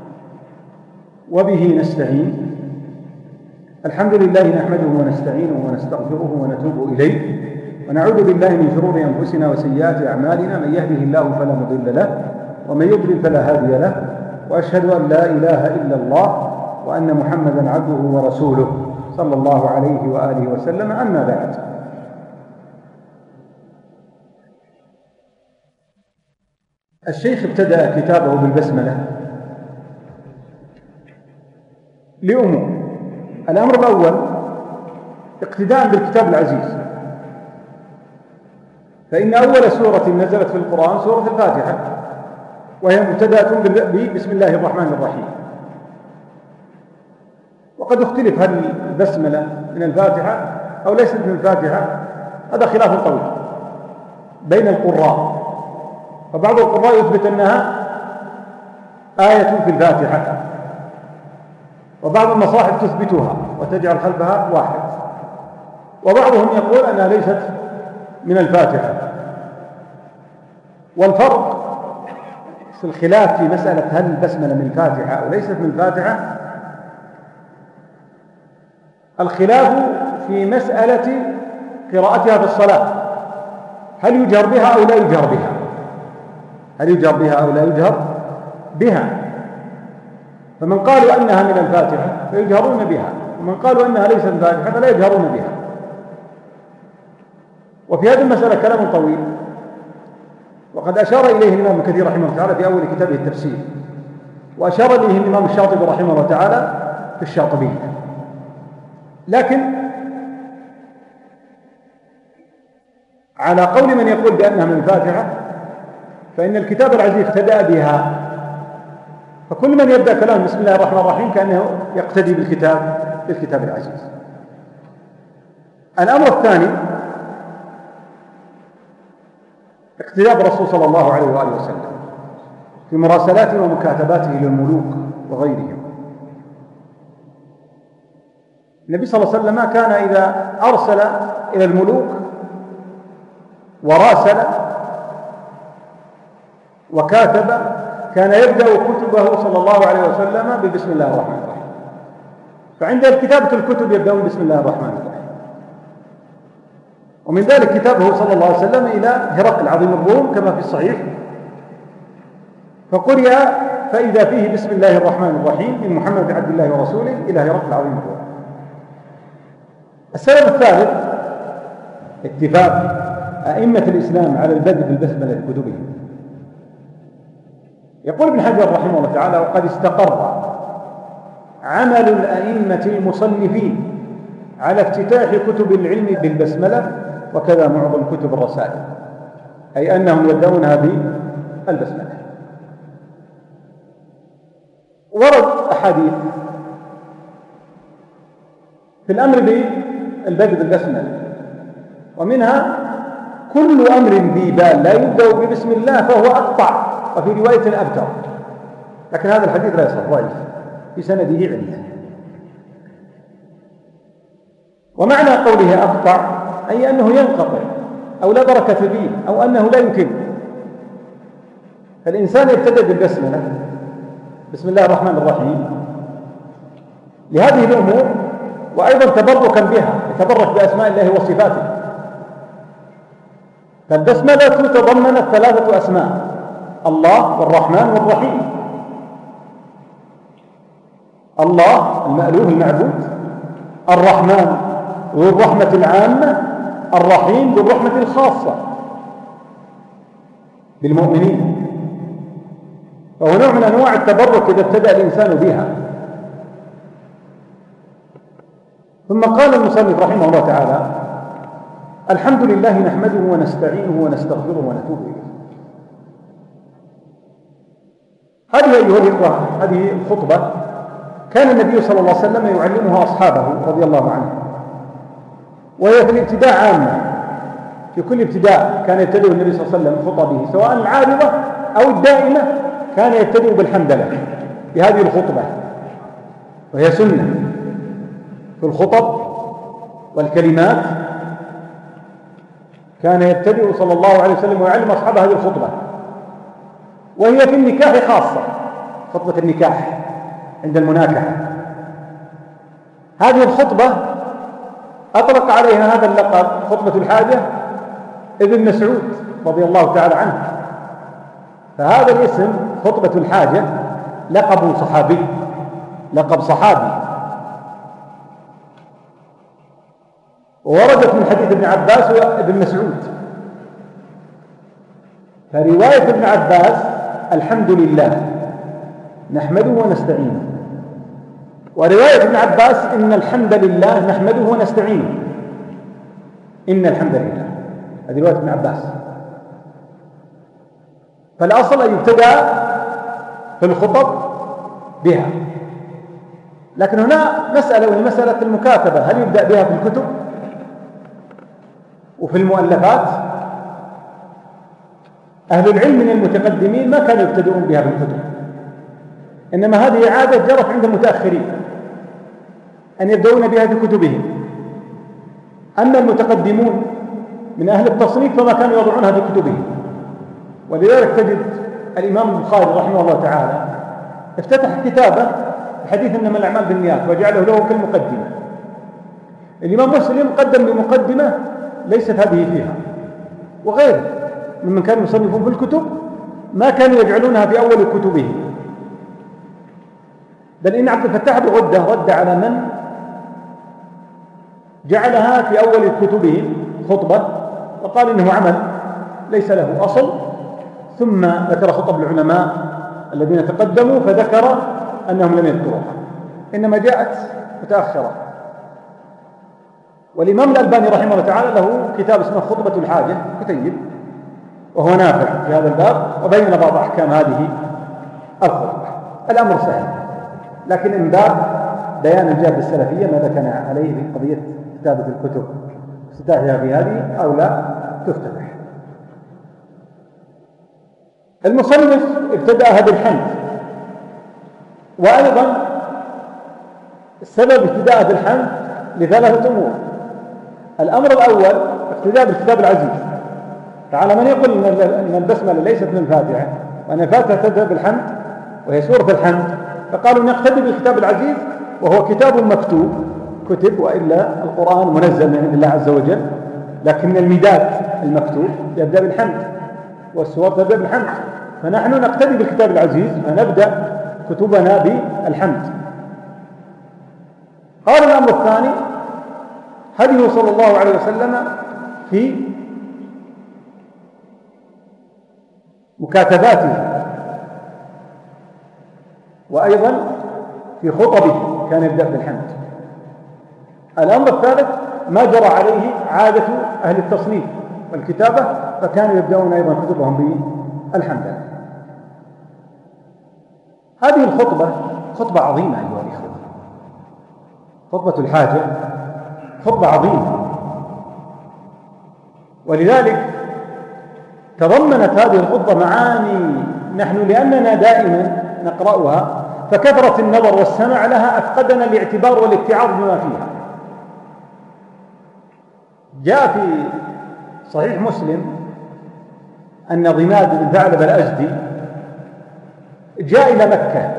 وبه نستعين. الحمد لله نحمده ونستعينه ونستغفره ونتوب إليه، ونعوذ بالله من شرور أنفسنا وسيئات أعمالنا، من يهده الله فلا مضل له ومن يضلل فلا هادي له، وأشهد أن لا إله إلا الله وأن محمدا عبده ورسوله صلى الله عليه وآله وسلم. أما بعد، الشيخ ابتدأ كتابه بالبسملة لأمور. الأمر الأول اقتداء بالكتاب العزيز، فإن أول سورة نزلت في القرآن سورة الفاتحة، وهي مبتدأة بسم الله الرحمن الرحيم. وقد اختلف هل البسملة من الفاتحة أو ليست من الفاتحة، هذا خلاف طويل بين القراء، فبعض القراء يثبت أنها آية في الفاتحة، وبعض المصاحف تثبتها وتجعل خلفها واحد، وبعضهم يقول أنها ليست من الفاتحة. والفرق في الخلاف في مسألة هل البسملة من الفاتحة أو ليست من الفاتحة، الخلاف في مسألة قراءتها في الصلاة، هل يجهر بها أو لا يجهر بها، هل يجهر بها أو لا يجهر بها. فمن قالوا أنها من الفاتحة فيجهرون بها، ومن قالوا أنها ليست من الفاتحة فلا يجهرون بها. وفي هذه المسألة كلام طويل، وقد أشار إليه الإمام ابن كثير رحمه الله تعالى في أول كتابه التفسير، وأشار إليه الإمام الشاطبي رحمه الله تعالى في الشاطبية. لكن على قول من يقول بأنها من الفاتحة، فإن الكتاب العزيز ابتدأ بها، فكل من يبدأ كلام بسم الله الرحمن الرحيم كأنه يقتدي بالكتاب بالكتاب العزيز. الأمر الثاني اقتداء بالرسول صلى الله عليه وآله وسلم في مراسلاته ومكاتباته للملوك وغيرهم. النبي صلى الله عليه وسلم كان إذا أرسل إلى الملوك وراسل وكاتب كان يبدأ كتبه صلى الله عليه وسلم ببسم الله الرحمن الرحيم. فعند كتابة الكتب يبدأون بسم الله الرحمن الرحيم. ومن ذلك كتابه صلى الله عليه وسلم إلى هرقل عظيم الروم كما في الصحيح، فقرئ فإذا فيه بسم الله الرحمن الرحيم من محمد بن عبد الله ورسوله إلى هرقل عظيم الروم. السبب الثالث اتفاق أئمة الإسلام على البدء بالبسملة في كتبهم. يقول ابن حجر رحمه الله تعالى: وقد استقر عمل الأئمة المصنفين على افتتاح كتب العلم بالبسملة، وكذا معظم كتب الرسائل، أي أنهم يبدأونها بالبسملة. ورد أحاديث في الأمر بالبدء بالبسملة، ومنها: كل أمر ذي بال لا يبدأ ببسم الله فهو أقطع، وفي رواية أبتر. لكن هذا الحديث لا يصح، ضعيف في سنده علة. ومعنى قوله أقطع أي أنه ينقطع أو لا بركة فيه أو أنه لا يمكن. فالإنسان يبتدأ بالبسملة بسم الله الرحمن الرحيم لهذه الأمور، وأيضا تبركا بها، يتبرك بأسماء الله وصفاته. فالبسملة تضمنت ثلاثة أسماء: الله والرحمن والرحيم. الله المألوه المعبود، الرحمن ذو الرحمة العامة، الرحيم ذو الرحمة الخاصة بالمؤمنين. فهو نوع من أنواع التبرك إذا ابتدأ الإنسان بها. ثم قال المصنف رحمه الله تعالى: الحمد لله نحمده ونستعينه ونستغفره ونتوب إليه. هذه أيها الإخوة هذه الخطبة كان النبي صلى الله عليه وسلم يعلمها أصحابه رضي الله عنه، وهي في الابتداء عامة. في كل ابتداء كان يبتدئ النبي صلى الله عليه وسلم خطبه سواء العارضة أو الدائمة، كان يبتدئ بالحمدلله بهذه الخطبة، وهي سنة في الخطب والكلمات. كان يبتدئ صلى الله عليه وسلم ويعلم أصحابه هذه الخطبة، وهي في النكاح خاصة، خطبة النكاح عند المناكحة. هذه الخطبة أطلق عليها هذا اللقب خطبة الحاجة ابن مسعود رضي الله تعالى عنه. فهذا الاسم خطبة الحاجة لقب صحابي، لقب صحابي، ووردت من حديث ابن عباس وابن مسعود. فرواية ابن عباس الحمد لله نحمده ونستعينه، ورواية ابن عباس إن الحمد لله نحمده ونستعينه، إن الحمد لله، هذه رواية ابن عباس. فالأصل أن يبتدأ في الخطب بها، لكن هنا مسألة وهي مسألة المكاتبة، هل يبدأ بها في الكتب وفي المؤلفات؟ أهل العلم من المتقدمين ما كانوا يبتدئون بها في الكتب، إنما هذه عادة جرت عند المتأخرين أن يبدأون بها في كتبهم. أما المتقدمون من أهل التصنيف فما كانوا يضعونها في كتبهم، ولذلك تجد الإمام البخاري رحمه الله تعالى افتتح كتابه بحديث إنما الأعمال بالنيات وجعله له كالمقدمة. الإمام مسلم قدم بمقدمة ليست هذه فيها، وغيره ممن كانوا يصنفون في الكتب ما كانوا يجعلونها في أول كتبهم. بل إن عبد الفتاح بن غدة رد على من جعلها في أول كتبهم خطبة، وقال إنه عمل ليس له أصل، ثم ذكر خطب العلماء الذين تقدموا فذكر أنهم لم يذكروها، إنما جاءت متأخرة. والإمام الألباني رحمه الله تعالى له كتاب اسمه خطبة الحاجة، كتيب، وهو نافع في هذا الباب، وبين بعض أحكام هذه الخطبة. الأمر سهل، لكن من باب بيان الجهة السلفية ماذا كان عليه في قضية كتابة الكتب، افتتاحها في هذه أو لا تفتتح. المصنف ابتدأها بالحمد، وأيضا السبب ابتداءها بالحمد لثلاثة أمور. الأمر الأول ابتداء بالكتاب العزيز، فعلى من يقول أن البسملة ليست من الفاتحة وأن الفاتحة تبدأ بالحمد وهي سورة الحمد، فقالوا نقتدي بالكتاب العزيز وهو كتاب مكتوب كتب، وإلا القرآن منزل من عند الله عز وجل، لكن المداد المكتوب يبدأ بالحمد والسور تبدأ بالحمد، فنحن نقتدي بالكتاب العزيز فنبدأ كتبنا بالحمد. قال الأمر الثاني هديه صلى الله عليه وسلم في مكاتباته، وأيضا في خطبه كان يبدأ بالحمد. الأمر الثالث ما جرى عليه عادة أهل التصنيف والكتابة، فكانوا يبدأون أيضا كتبهم بالحمد. هذه الخطبة خطبة عظيمة أيها الإخوة، خطبة الحاجة خطبة عظيمة، ولذلك تضمنت هذه الخطبة معاني نحن لأننا دائما نقرأها فكثرة النظر والسمع لها أفقدنا الاعتبار والاتعاظ بما فيها. جاء في صحيح مسلم أن ضماد بن ثعلبة الأزدي جاء إلى مكة،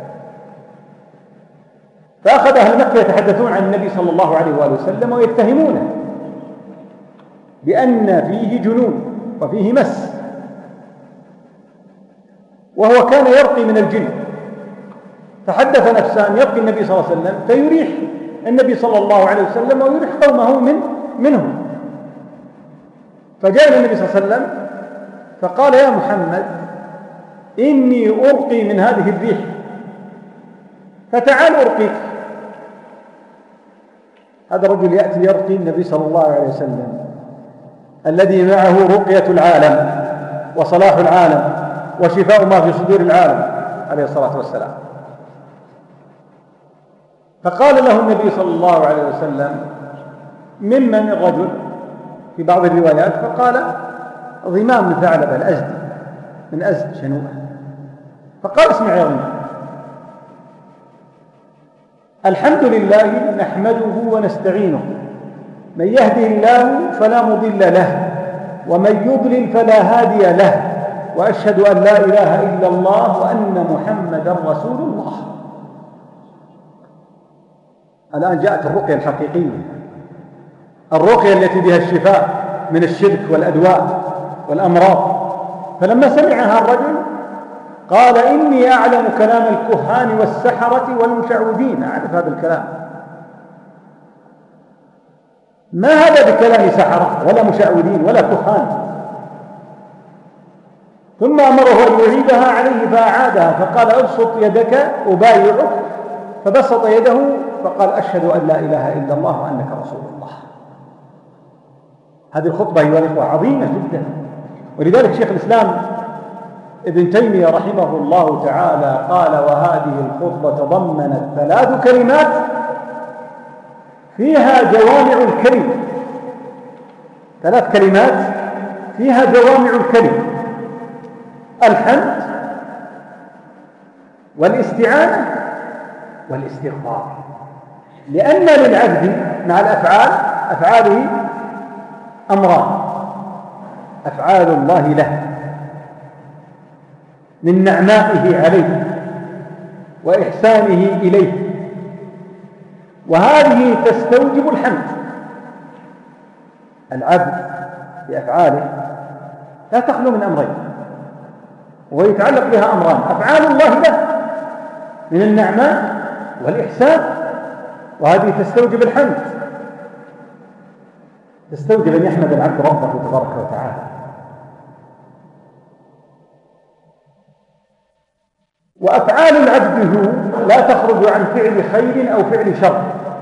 فأخذ أهل مكة يتحدثون عن النبي صلى الله عليه وآله وسلم ويتهمونه بأن فيه جنون وفيه مس، وهو كان يرقي من الجن، فحدث نفسه أن يرقي النبي صلى الله عليه وسلم فيريح النبي صلى الله عليه وسلم ويريح قومه من منهم. فجاء النبي صلى الله عليه وسلم فقال يا محمد إني أرقي من هذه الريح فتعال أرقيك. هذا الرجل يأتي يرقي النبي صلى الله عليه وسلم الذي معه رقية العالم وصلاح العالم وشفاء ما في صدور العالم، عليه الصلاة والسلام. فقال له النبي صلى الله عليه وسلم: ممن الرجل؟ في بعض الروايات فقال: ضمام ثعلبة الأزدي، من أزد شنوءة. فقال: اسمع يا ضمام، الحمد لله نحمده ونستعينه، من يهده الله فلا مضل له ومن يضلل فلا هادي له، وأشهد أن لا إله إلا الله وأن محمدا رسول الله. الآن جاءت الرقية الحقيقية، الرقية التي بها الشفاء من الشرك والأدواء والأمراض. فلما سمعها الرجل قال: إني أعلم كلام الكهان والسحرة والمشعوذين، أعرف هذا الكلام، ما هذا بكلام سحرة ولا مشعوذين ولا كهان. ثم أمره أن يعيدها عليه فأعادها، فقال: أبسط يدك أبايعك، فبسط يده فقال: أشهد أن لا إله إلا الله وأنك رسول الله. هذه الخطبة أيها الإخوة عظيمة جدا، ولذلك شيخ الإسلام ابن تيمية رحمه الله تعالى قال: وهذه الخطبة تضمنت ثلاث كلمات فيها جوامع الكلم، ثلاث كلمات فيها جوامع الكلم: الحمد والاستعانة والاستغفار. لأن للعبد مع الأفعال، أفعاله أمران: أفعال الله له من نعمائه عليه وإحسانه إليه، وهذه تستوجب الحمد. العبد بأفعاله لا تخلو من أمرين، ويتعلق بها أمران: أفعال الله له من النعماء والإحسان، وهذه تستوجب الحمد، تستوجب أن يحمد العبد ربه تبارك وتعالى. وأفعال العبد لا تخرج عن فعل خير أو فعل شر،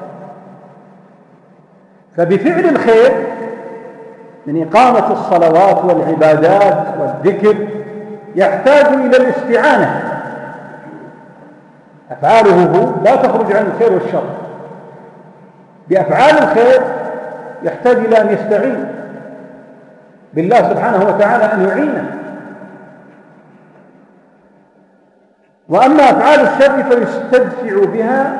فبفعل الخير من إقامة الصلوات والعبادات والذكر يحتاج إلى الاستعانة، أفعاله لا تخرج عن الخير والشر. بأفعال الخير يحتاج إلى أن يستعين بالله سبحانه وتعالى أن يعينه. وأما أفعال الشر فيستدفع بها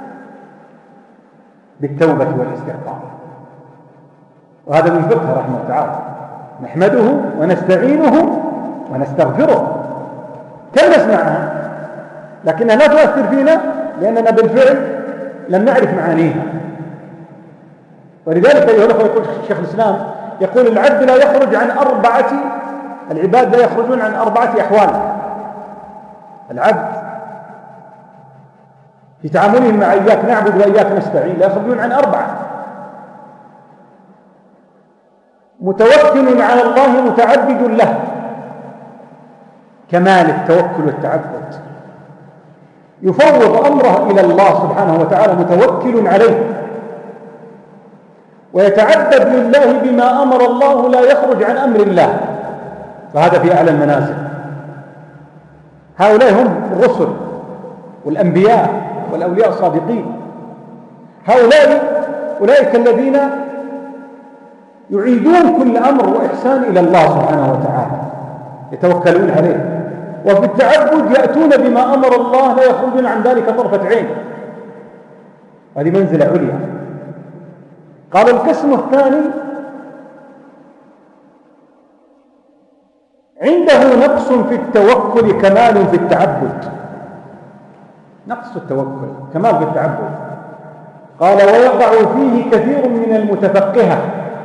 بالتوبة والاستغفار. وهذا من فقه رحمه الله تعالى: نحمده ونستعينه ونستغفره. كم نسمعها لكنها لا تؤثر فينا لأننا بالفعل لم نعرف معانيها. ولذلك أيها الأخوة يقول الشيخ الإسلام، يقول: العبد لا يخرج عن أربعة، العباد لا يخرجون عن أربعة أحوال. العبد في تعاملهم مع إياك نعبد وإياك نستعين لا يخرجون عن أربعة: متوكل على الله متعبد له، كمال التوكل والتعبد، يفوض أمره إلى الله سبحانه وتعالى متوكل عليه، ويتعبد لله بما أمر الله لا يخرج عن أمر الله، فهذا في أعلى المنازل. هؤلاء هم الرسل والأنبياء والأولياء الصادقين. هؤلاء أولئك الذين يعيدون كل أمر وإحسان إلى الله سبحانه وتعالى، يتوكلون عليه، وفي التعبد يأتون بما أمر الله لا يخرجون عن ذلك طرفة عين. هذه منزلة عليا. قال: القسم الثاني عنده نقص في التوكل كمال في التعبد، نقص في التوكل كمال في التعبد. قال: ويقع فيه كثير من المتفقهة،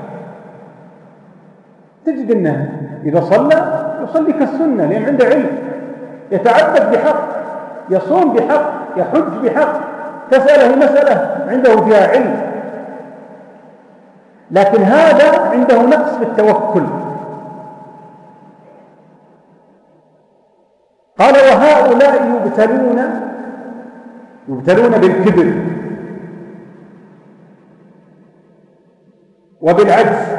تجد أنه إذا صلى يصلي كالسنة لأن عنده علم، يتعبد بحق، يصوم بحق، يحج بحق، تسأله مسألة عنده فيها علم، لكن هذا عنده نقص في التوكل. قال: وهؤلاء يبتلون يبتلون بالكبر وبالعجز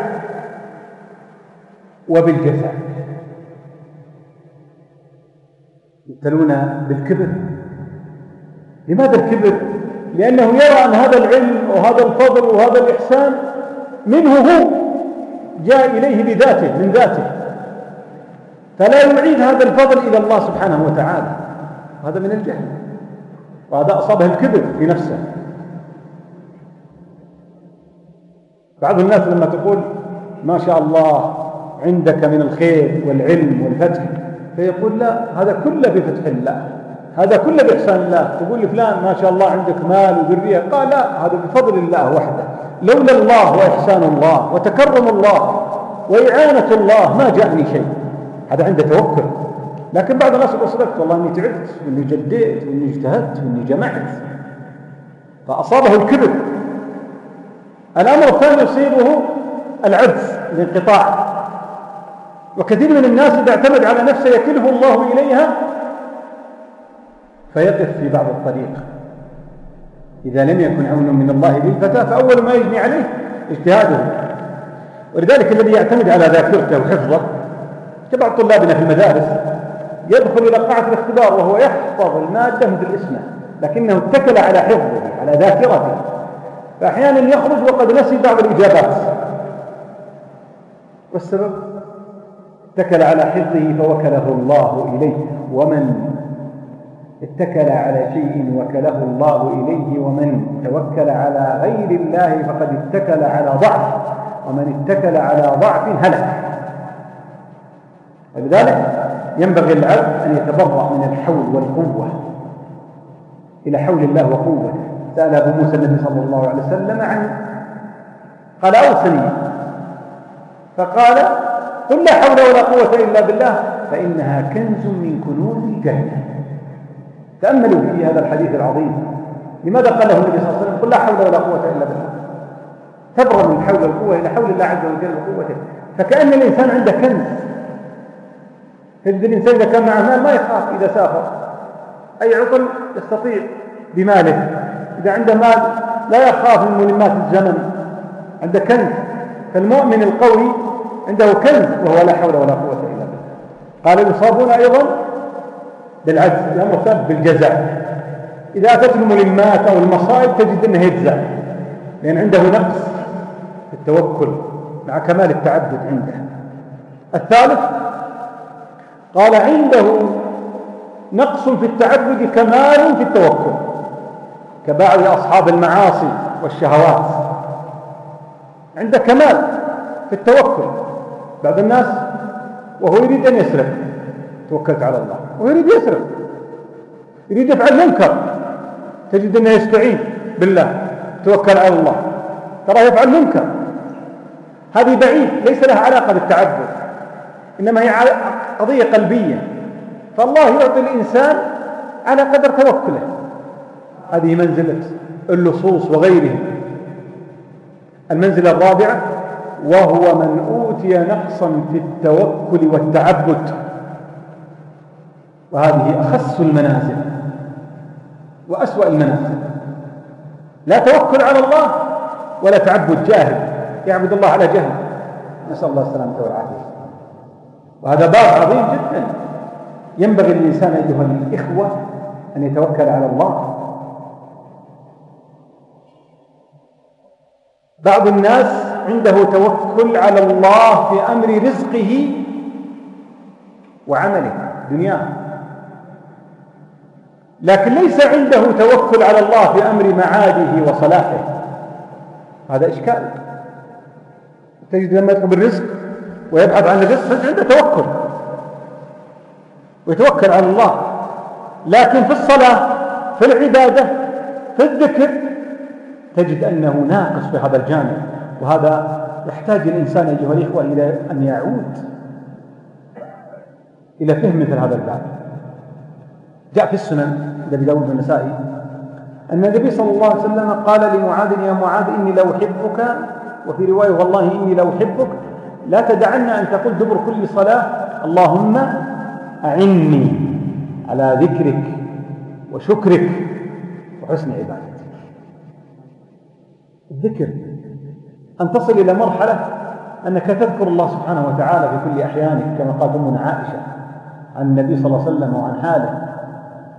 وبالجزع. يبتلون بالكبر. لماذا الكبر؟ لأنه يرى أن هذا العلم وهذا الفضل وهذا الإحسان منه هو، جاء إليه بذاته من ذاته، فلا يعيد هذا الفضل إلى الله سبحانه وتعالى. هذا من الجهل، وهذا أصابه الكبر في نفسه. بعض الناس لما تقول ما شاء الله عندك من الخير والعلم والفتح، فيقول لا، هذا كله بفتح الله، هذا كله بإحسان الله. تقول لفلان ما شاء الله عندك مال وذرية، قال لا، هذا بفضل الله وحده، لولا الله وإحسان الله وتكرم الله وإعانة الله ما جاءني شيء. هذا عنده توكل. لكن بعض الناس يقول صدقت والله إني تعبت وإني جديت وإني اجتهدت وإني جمعت، فأصابه الكبر. الأمر الثاني يصيبه العجز، الانقطاع. وكثير من الناس إذا اعتمد على نفسه يكله الله إليها فيقف في بعض الطريق. إذا لم يكن عون من الله بالفتى فأول ما يجني عليه اجتهاده. ولذلك الذي يعتمد على ذاكرته وحفظه كبعض طلابنا في المدارس يدخل إلى قاعة الاختبار وهو يحفظ المادة مثل اسمه، لكنه اتكل على حفظه على ذاكرته، فأحيانا يخرج وقد نسي بعض الإجابات. والسبب اتكل على حفظه فوكله الله إليه. ومن اتكل على شيء وكله الله إليه، ومن توكل على غير الله فقد اتكل على ضعف، ومن اتكل على ضعف هلك. ولذلك ينبغي العبد أن يتبرأ من الحول والقوة إلى حول الله وقوته. سأل أبو موسى النبي صلى الله عليه وسلم عن، قال أوصني، فقال قل لا حول ولا قوة إلا بالله فإنها كنز من كنوز الجنة. تأملوا في هذا الحديث العظيم. لماذا قاله النبي صلى الله عليه وسلم قل لا حول ولا قوة إلا بالله؟ تبرأ من حول القوة إلى حول الله عز وجل وقوته. فكأن الإنسان عنده كنز. تجد الإنسان إذا كان معه مال ما يخاف إذا سافر، أي عطل يستطيع بماله. إذا عنده مال لا يخاف من ملمات الزمن، عنده كنز. فالمؤمن القوي عنده كنز وهو لا حول ولا قوة إلا بالله. قال يصابون أيضا بالعجز، الأمر الثالث بالجزع. إذا أتت الملمات أو المصائب تجد أنه يجزع، لأن عنده نقص في التوكل مع كمال التعبد عنده. الثالث قال عنده نقص في التعبد كمال في التوكل، كبعض أصحاب المعاصي والشهوات. عنده كمال في التوكل. بعض الناس وهو يريد أن يسرق توكلت على الله، ويريد يسرق، يريد يفعل منكر، تجد أنه يستعين بالله، توكل على الله، تراه يفعل منكر. هذه بعيد، ليس لها علاقة بالتعبد، إنما هي قضية قلبية. فالله يعطي الإنسان على قدر توكله. هذه منزلة اللصوص وغيره. المنزلة الرابعة وهو من أوتي نقصا في التوكل والتعبد، وهذه أخس المنازل وأسوأ المنازل. لا توكل على الله ولا تعبد جاهل، يعبد الله على جهل، نسأل الله السلامة والعافية. وهذا باب عظيم جدا. ينبغي للإنسان أيها الإخوة أن يتوكل على الله. بعض الناس عنده توكل على الله في أمر رزقه وعمله دنياه، لكن ليس عنده توكل على الله في أمر معاده وصلاحه. هذا إشكال. تجد لما يطلب الرزق ويبحث عن الرزق عنده توكل ويتوكل على الله، لكن في الصلاة، في العبادة، في الذكر تجد أنه ناقص في هذا الجانب. وهذا يحتاج الإنسان أيها الإخوة إلى أن يعود إلى فهم مثل هذا الباب. جاء في السنن لأبي داود والنسائي أن النبي صلى الله عليه وسلم قال لمعاذ يا معاذ إني لو أحبك، وفي رواية والله إني لو أحبك لا تدعن أن تقول دبر كل صلاة اللهم أعني على ذكرك وشكرك وحسن عبادتك. الذكر أن تصل إلى مرحلة أنك تذكر الله سبحانه وتعالى في كل أحيانك، كما قال أمنا عائشة عن النبي صلى الله عليه وسلم وعن حاله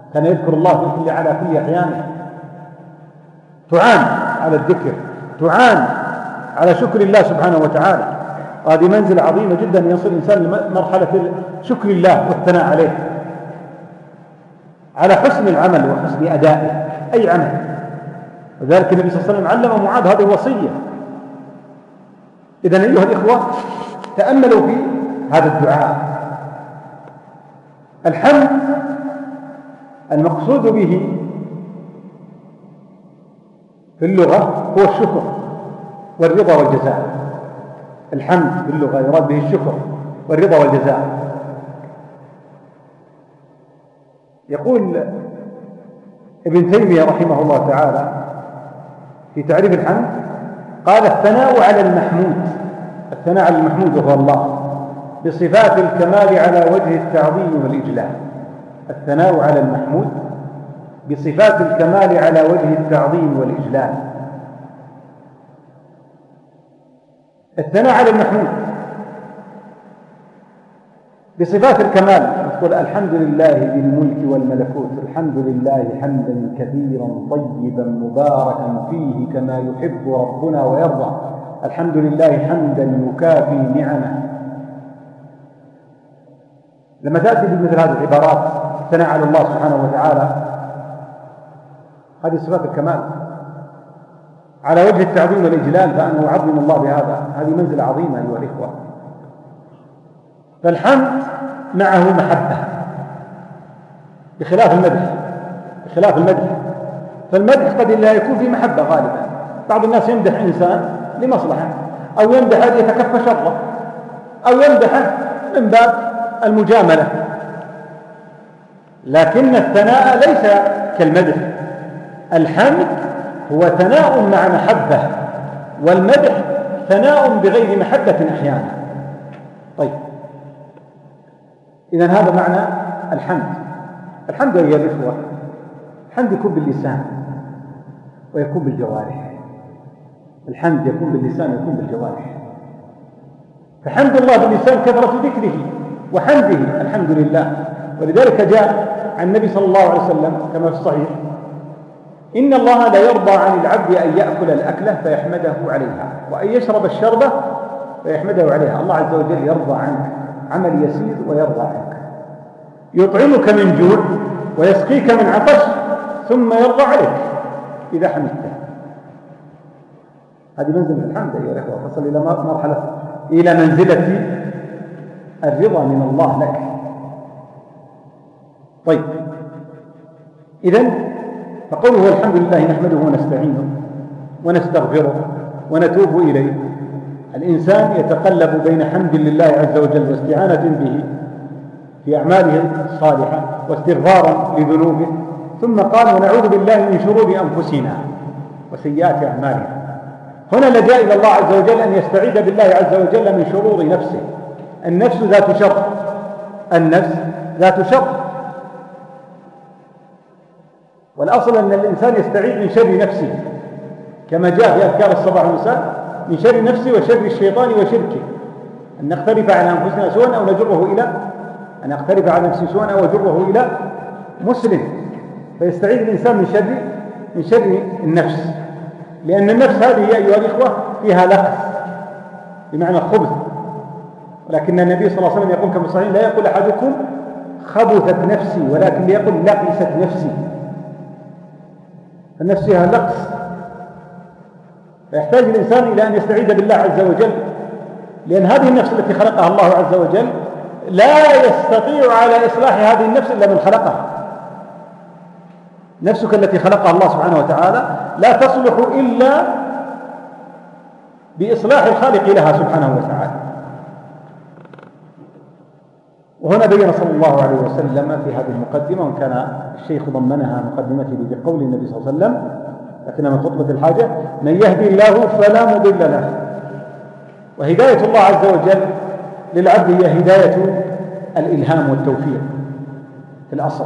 كان يذكر الله في كل على كل أحيانه. تعان على الذكر، تعان على شكر الله سبحانه وتعالى. وهذه منزلة عظيمة جدا يصل الإنسان لمرحلة شكر الله والثناء عليه على حسن العمل وحسن أدائه أي عمل. وذلك النبي صلى الله عليه وسلم علم معاذ هذه الوصية. إذن أيها الإخوة تأملوا في هذا الدعاء. الحمد المقصود به في اللغة هو الشكر والرضا والجزاء. الحمد في اللغة يراد به الشكر والرضا والجزاء. يقول ابن تيمية رحمه الله تعالى في تعريف الحمد قال الثناء على المحمود، الثناء على المحمود وهو الله بصفات الكمال على وجه التعظيم والإجلال. الثناء على المحمود بصفات الكمال على وجه التعظيم والإجلال. الثناء على المحمود بصفات الكمال، تقول الحمد لله ذي الملك والملكوت، الحمد لله حمدا كثيرا طيبا مباركا فيه كما يحب ربنا ويرضى، الحمد لله حمدا يكافي نعمه. لما تأتي بمثل هذه العبارات الثناء على الله سبحانه وتعالى، هذه صفات الكمال على وجه التعظيم والإجلال، فأنه يعظم الله بهذا. هذه منزلة عظيمة أيها الإخوة. فالحمد معه محبة بخلاف المدح، بخلاف المدح. فالمدح قد لا يكون فيه محبة غالبا. بعض الناس يمدح إنسان لمصلحة، أو يمدح أن يتكفى شره، أو يمدح من باب المجاملة. لكن الثناء ليس كالمدح. الحمد هو ثناء مع محبة، والمدح ثناء بغير محبة أحيانا. طيب، إذن هذا معنى الحمد. الحمد أيها الإخوة، الحمد يكون باللسان ويكون بالجوارح. الحمد يكون باللسان ويكون بالجوارح. فحمد الله باللسان كثرة ذكره وحمده الحمد لله. ولذلك جاء عن النبي صلى الله عليه وسلم كما في الصحيح إن الله لا يرضى عن العبد أن يأكل الأكلة فيحمده عليها، وأن يشرب الشربة فيحمده عليها. الله عز وجل يرضى عنك عمل يسير ويرضى عنك، يطعمك من جوع ويسقيك من عطش ثم يرضى عليك إذا حمدته. هذه منزلة الحمد يا إخوة، تصل إلى مرحلة إلى منزلة الرضا من الله لك. طيب، إذن فقوله الحمد لله نحمده ونستعينه ونستغفره ونتوب إليه. الإنسان يتقلب بين حمد لله عز وجل واستعانة به في أعماله الصالحة واستغفارا لذنوبه. ثم قال ونعوذ بالله من شرور أنفسنا وسيئات أعمالنا. هنا لجأ إلى الله عز وجل أن يستعيذ بالله عز وجل من شرور نفسه. النفس ذات شر، النفس ذات شر، والأصل أن الإنسان يستعيذ من شر نفسه كما جاء في أذكار الصباح والمساء، من شر نفسه وشر الشيطان وشركه، أن نقترف على أنفسنا سوءا أو نجره إلى أن نقترف على نفسه سوءا أو نجره إلى مسلم. فيستعيذ الإنسان من شر من شر النفس، لأن النفس هذه يا أيها الإخوة فيها لقس بمعنى خبث. ولكن النبي صلى الله عليه وسلم يقول كما صحيح لا يقول أحدكم خبثت نفسي، ولكن ليقول لقست نفسي. النفس فيها لقس، فيحتاج الإنسان إلى أن يستعيذ بالله عز وجل، لأن هذه النفس التي خلقها الله عز وجل لا يستطيع على إصلاح هذه النفس إلا من خلقها. نفسك التي خلقها الله سبحانه وتعالى لا تصلح إلا بإصلاح الخالق لها سبحانه وتعالى. وهنا بين صلى الله عليه وسلم في هذه المقدمة، وإن كان الشيخ ضمنها مقدمته بقول النبي صلى الله عليه وسلم لكنها من خطبة الحاجة: من يهدي الله فلا مضل له. وهداية الله عز وجل للعبد هي هداية الإلهام والتوفيق في الأصل،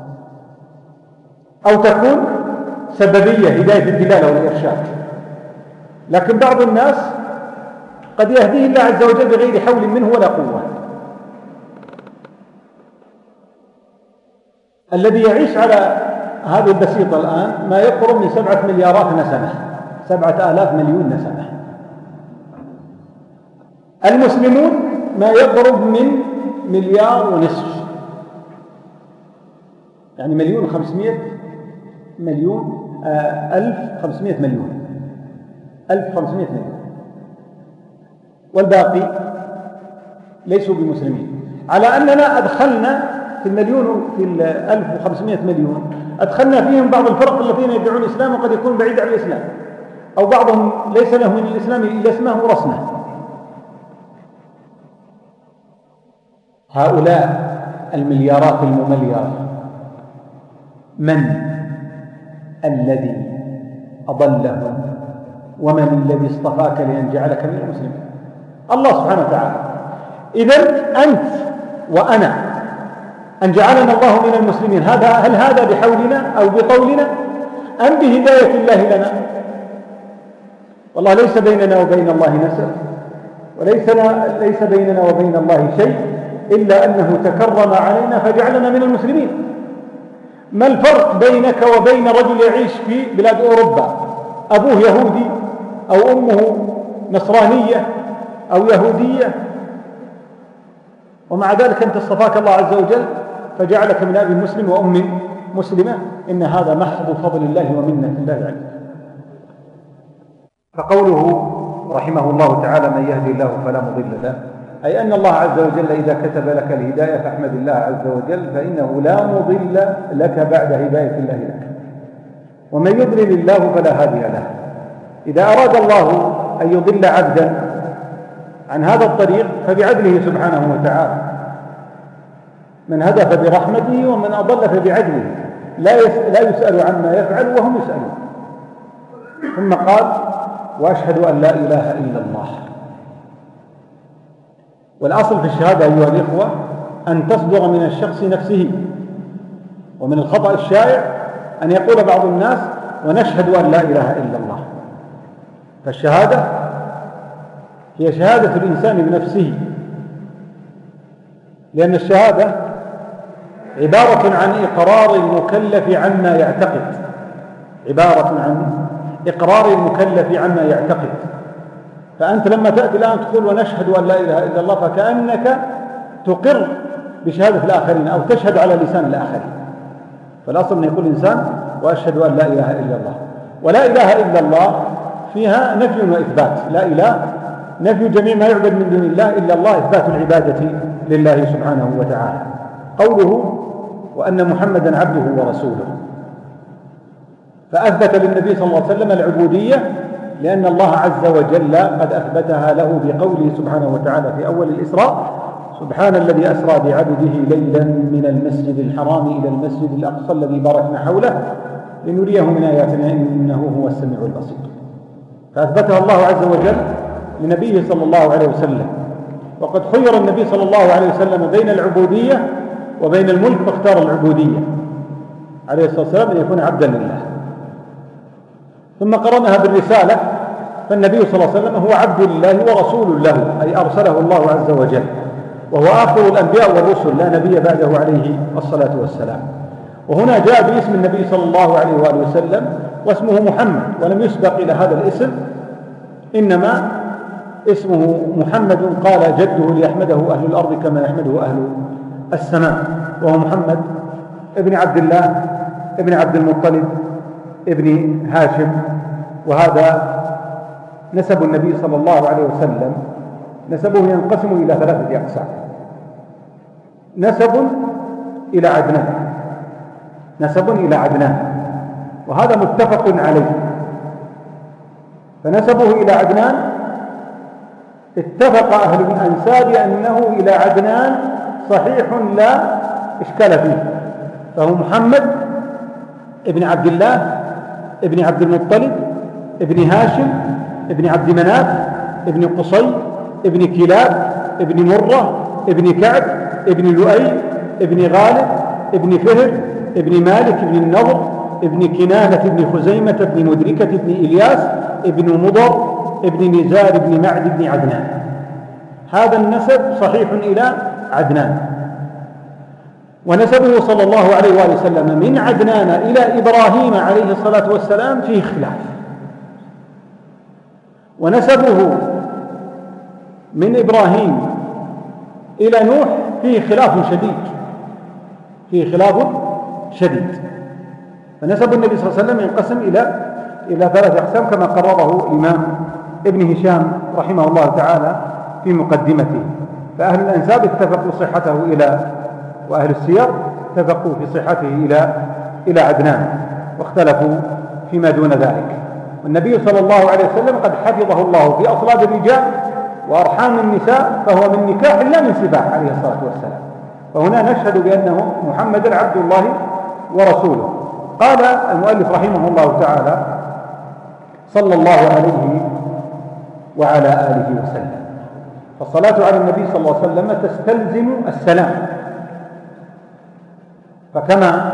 أو تكون سببية هداية الدلالة والإرشاد. لكن بعض الناس قد يهديه الله عز وجل بغير حول منه ولا قوة. الذي يعيش على هذه البسيطة الآن ما يقرب من سبعة مليارات نسمة، سبعة آلاف مليون نسمة. المسلمون ما يقرب من مليار ونصف، يعني مليون وخمسمائة مليون آه ألف خمسمائة مليون ألف خمسمائة مليون، والباقي ليسوا بمسلمين. على أننا أدخلنا في المليون في الألف وخمسمائة مليون أدخلنا فيهم بعض الفرق الذين يدعون الإسلام وقد يكون بعيد عن الإسلام، أو بعضهم ليس له من الإسلام إلا اسمه ورسمه. هؤلاء المليارات الممليرة من الذي أضلهم ومن الذي اصطفاك لأن جعلك من المسلمين؟ الله سبحانه وتعالى. إذن أنت وأنا أن جعلنا الله من المسلمين، هذا هل هذا بحولنا أو بقولنا أم بهداية الله لنا؟ والله ليس بيننا وبين الله نسب، وليس ليس بيننا وبين الله شيء إلا أنه تكرم علينا فجعلنا من المسلمين. ما الفرق بينك وبين رجل يعيش في بلاد أوروبا أبوه يهودي أو أمه نصرانية أو يهودية، ومع ذلك أنت اصطفاك الله عز وجل فجعلك من أب مسلم وأم مسلمة؟ إن هذا محض فضل الله ومنة الله عليك. فقوله رحمه الله تعالى: من يهدي الله فلا مضل له، أي أن الله عز وجل إذا كتب لك الهداية فاحمد الله عز وجل، فإنه لا مضل لك بعد هداية الله لك. ومن يضلل الله فلا هادي له. إذا أراد الله أن يضل عبدا عن هذا الطريق فبعدله سبحانه وتعالى، من هدى فبرحمته ومن أضل فبعدله، لا لا يسأل عما يفعل وهم يسألون. ثم قال: وأشهد أن لا إله إلا الله. والأصل في الشهادة أيها الإخوة أن تصدر من الشخص نفسه، ومن الخطأ الشائع أن يقول بعض الناس: ونشهد أن لا إله إلا الله. فالشهادة هي شهادة الإنسان بنفسه، لأن الشهادة عبارة عن إقرار المكلف عما يعتقد، عبارة عن إقرار المكلف عما يعتقد. فأنت لما تأتي الآن تقول ونشهد أن لا إله إلا الله، فكأنك تقر بشهادة الآخرين أو تشهد على لسان الآخرين. فالأصل أن يقول الإنسان: وأشهد أن لا إله إلا الله. ولا إله إلا الله فيها نفي وإثبات. لا إله نفي جميع ما يعبد من دون الله إلا الله، إثبات العبادة لله سبحانه وتعالى. قوله: وأن محمدا عبده ورسوله، فأثبت للنبي صلى الله عليه وسلم العبودية، لأن الله عز وجل قد أثبتها له بقوله سبحانه وتعالى في أول الإسراء: سبحان الذي أسرى بعبده ليلا من المسجد الحرام إلى المسجد الأقصى الذي باركنا حوله لنريه من آياتنا إنه هو السميع البصير. فأثبتها الله عز وجل لنبيه صلى الله عليه وسلم. وقد خير النبي صلى الله عليه وسلم بين العبودية وبين الملك، فاختار العبودية عليه الصلاة والسلام أن يكون عبدا لله. ثم قرنها بالرسالة، فالنبي صلى الله عليه وسلم هو عبد الله ورسول له، أي أرسله الله عز وجل، وهو آخر الأنبياء والرسل، لا نبي بعده عليه الصلاة والسلام. وهنا جاء باسم النبي صلى الله عليه وآله وسلم واسمه محمد، ولم يسبق إلى هذا الاسم، إنما اسمه محمد قال جده ليحمده أهل الأرض كما يحمده أهل السماء، وهو محمد ابن عبد الله ابن عبد المطلب ابن هاشم. وهذا نسب النبي صلى الله عليه وسلم، نسبه ينقسم إلى ثلاثة أقسام: نسب إلى عدنان، نسب إلى عدنان، وهذا متفق عليه. فنسبه إلى عدنان اتفق أهل الأنساب أنه إلى عدنان صحيح لا إشكال فيه، فهو محمد ابن عبد الله ابن عبد المطلب ابن هاشم ابن عبد مناف ابن قصي ابن كلاب ابن مرة ابن كعب ابن لؤي ابن غالب ابن فهر ابن مالك ابن النضر ابن كنانة ابن خزيمة ابن مدركة ابن إلياس ابن مضر ابن نزار ابن معد ابن عدنان. هذا النسب صحيح إلى عدنان. ونسبه صلى الله عليه وآله وسلم من عدنان إلى إبراهيم عليه الصلاة والسلام فيه خلاف، ونسبه من إبراهيم إلى نوح فيه خلاف شديد فيه خلاف شديد فنسب النبي صلى الله عليه وسلم ينقسم إلى إلى ثلاث أقسام كما قرره الإمام ابن هشام رحمه الله تعالى في مقدمته. فأهل الأنساب اتفقوا صحته إلى وأهل السير اتفقوا في صحته إلى إلى عدنان، واختلفوا فيما دون ذلك. والنبي صلى الله عليه وسلم قد حفظه الله في أصلاب الرجال وأرحام النساء، فهو من نكاح لا من سباع عليه الصلاة والسلام. فهنا نشهد بأنه محمد عبد الله ورسوله. قال المؤلف رحمه الله تعالى صلى الله عليه وعلى آله وسلم. فالصلاة على النبي صلى الله عليه وسلم تستلزم السلام، فكما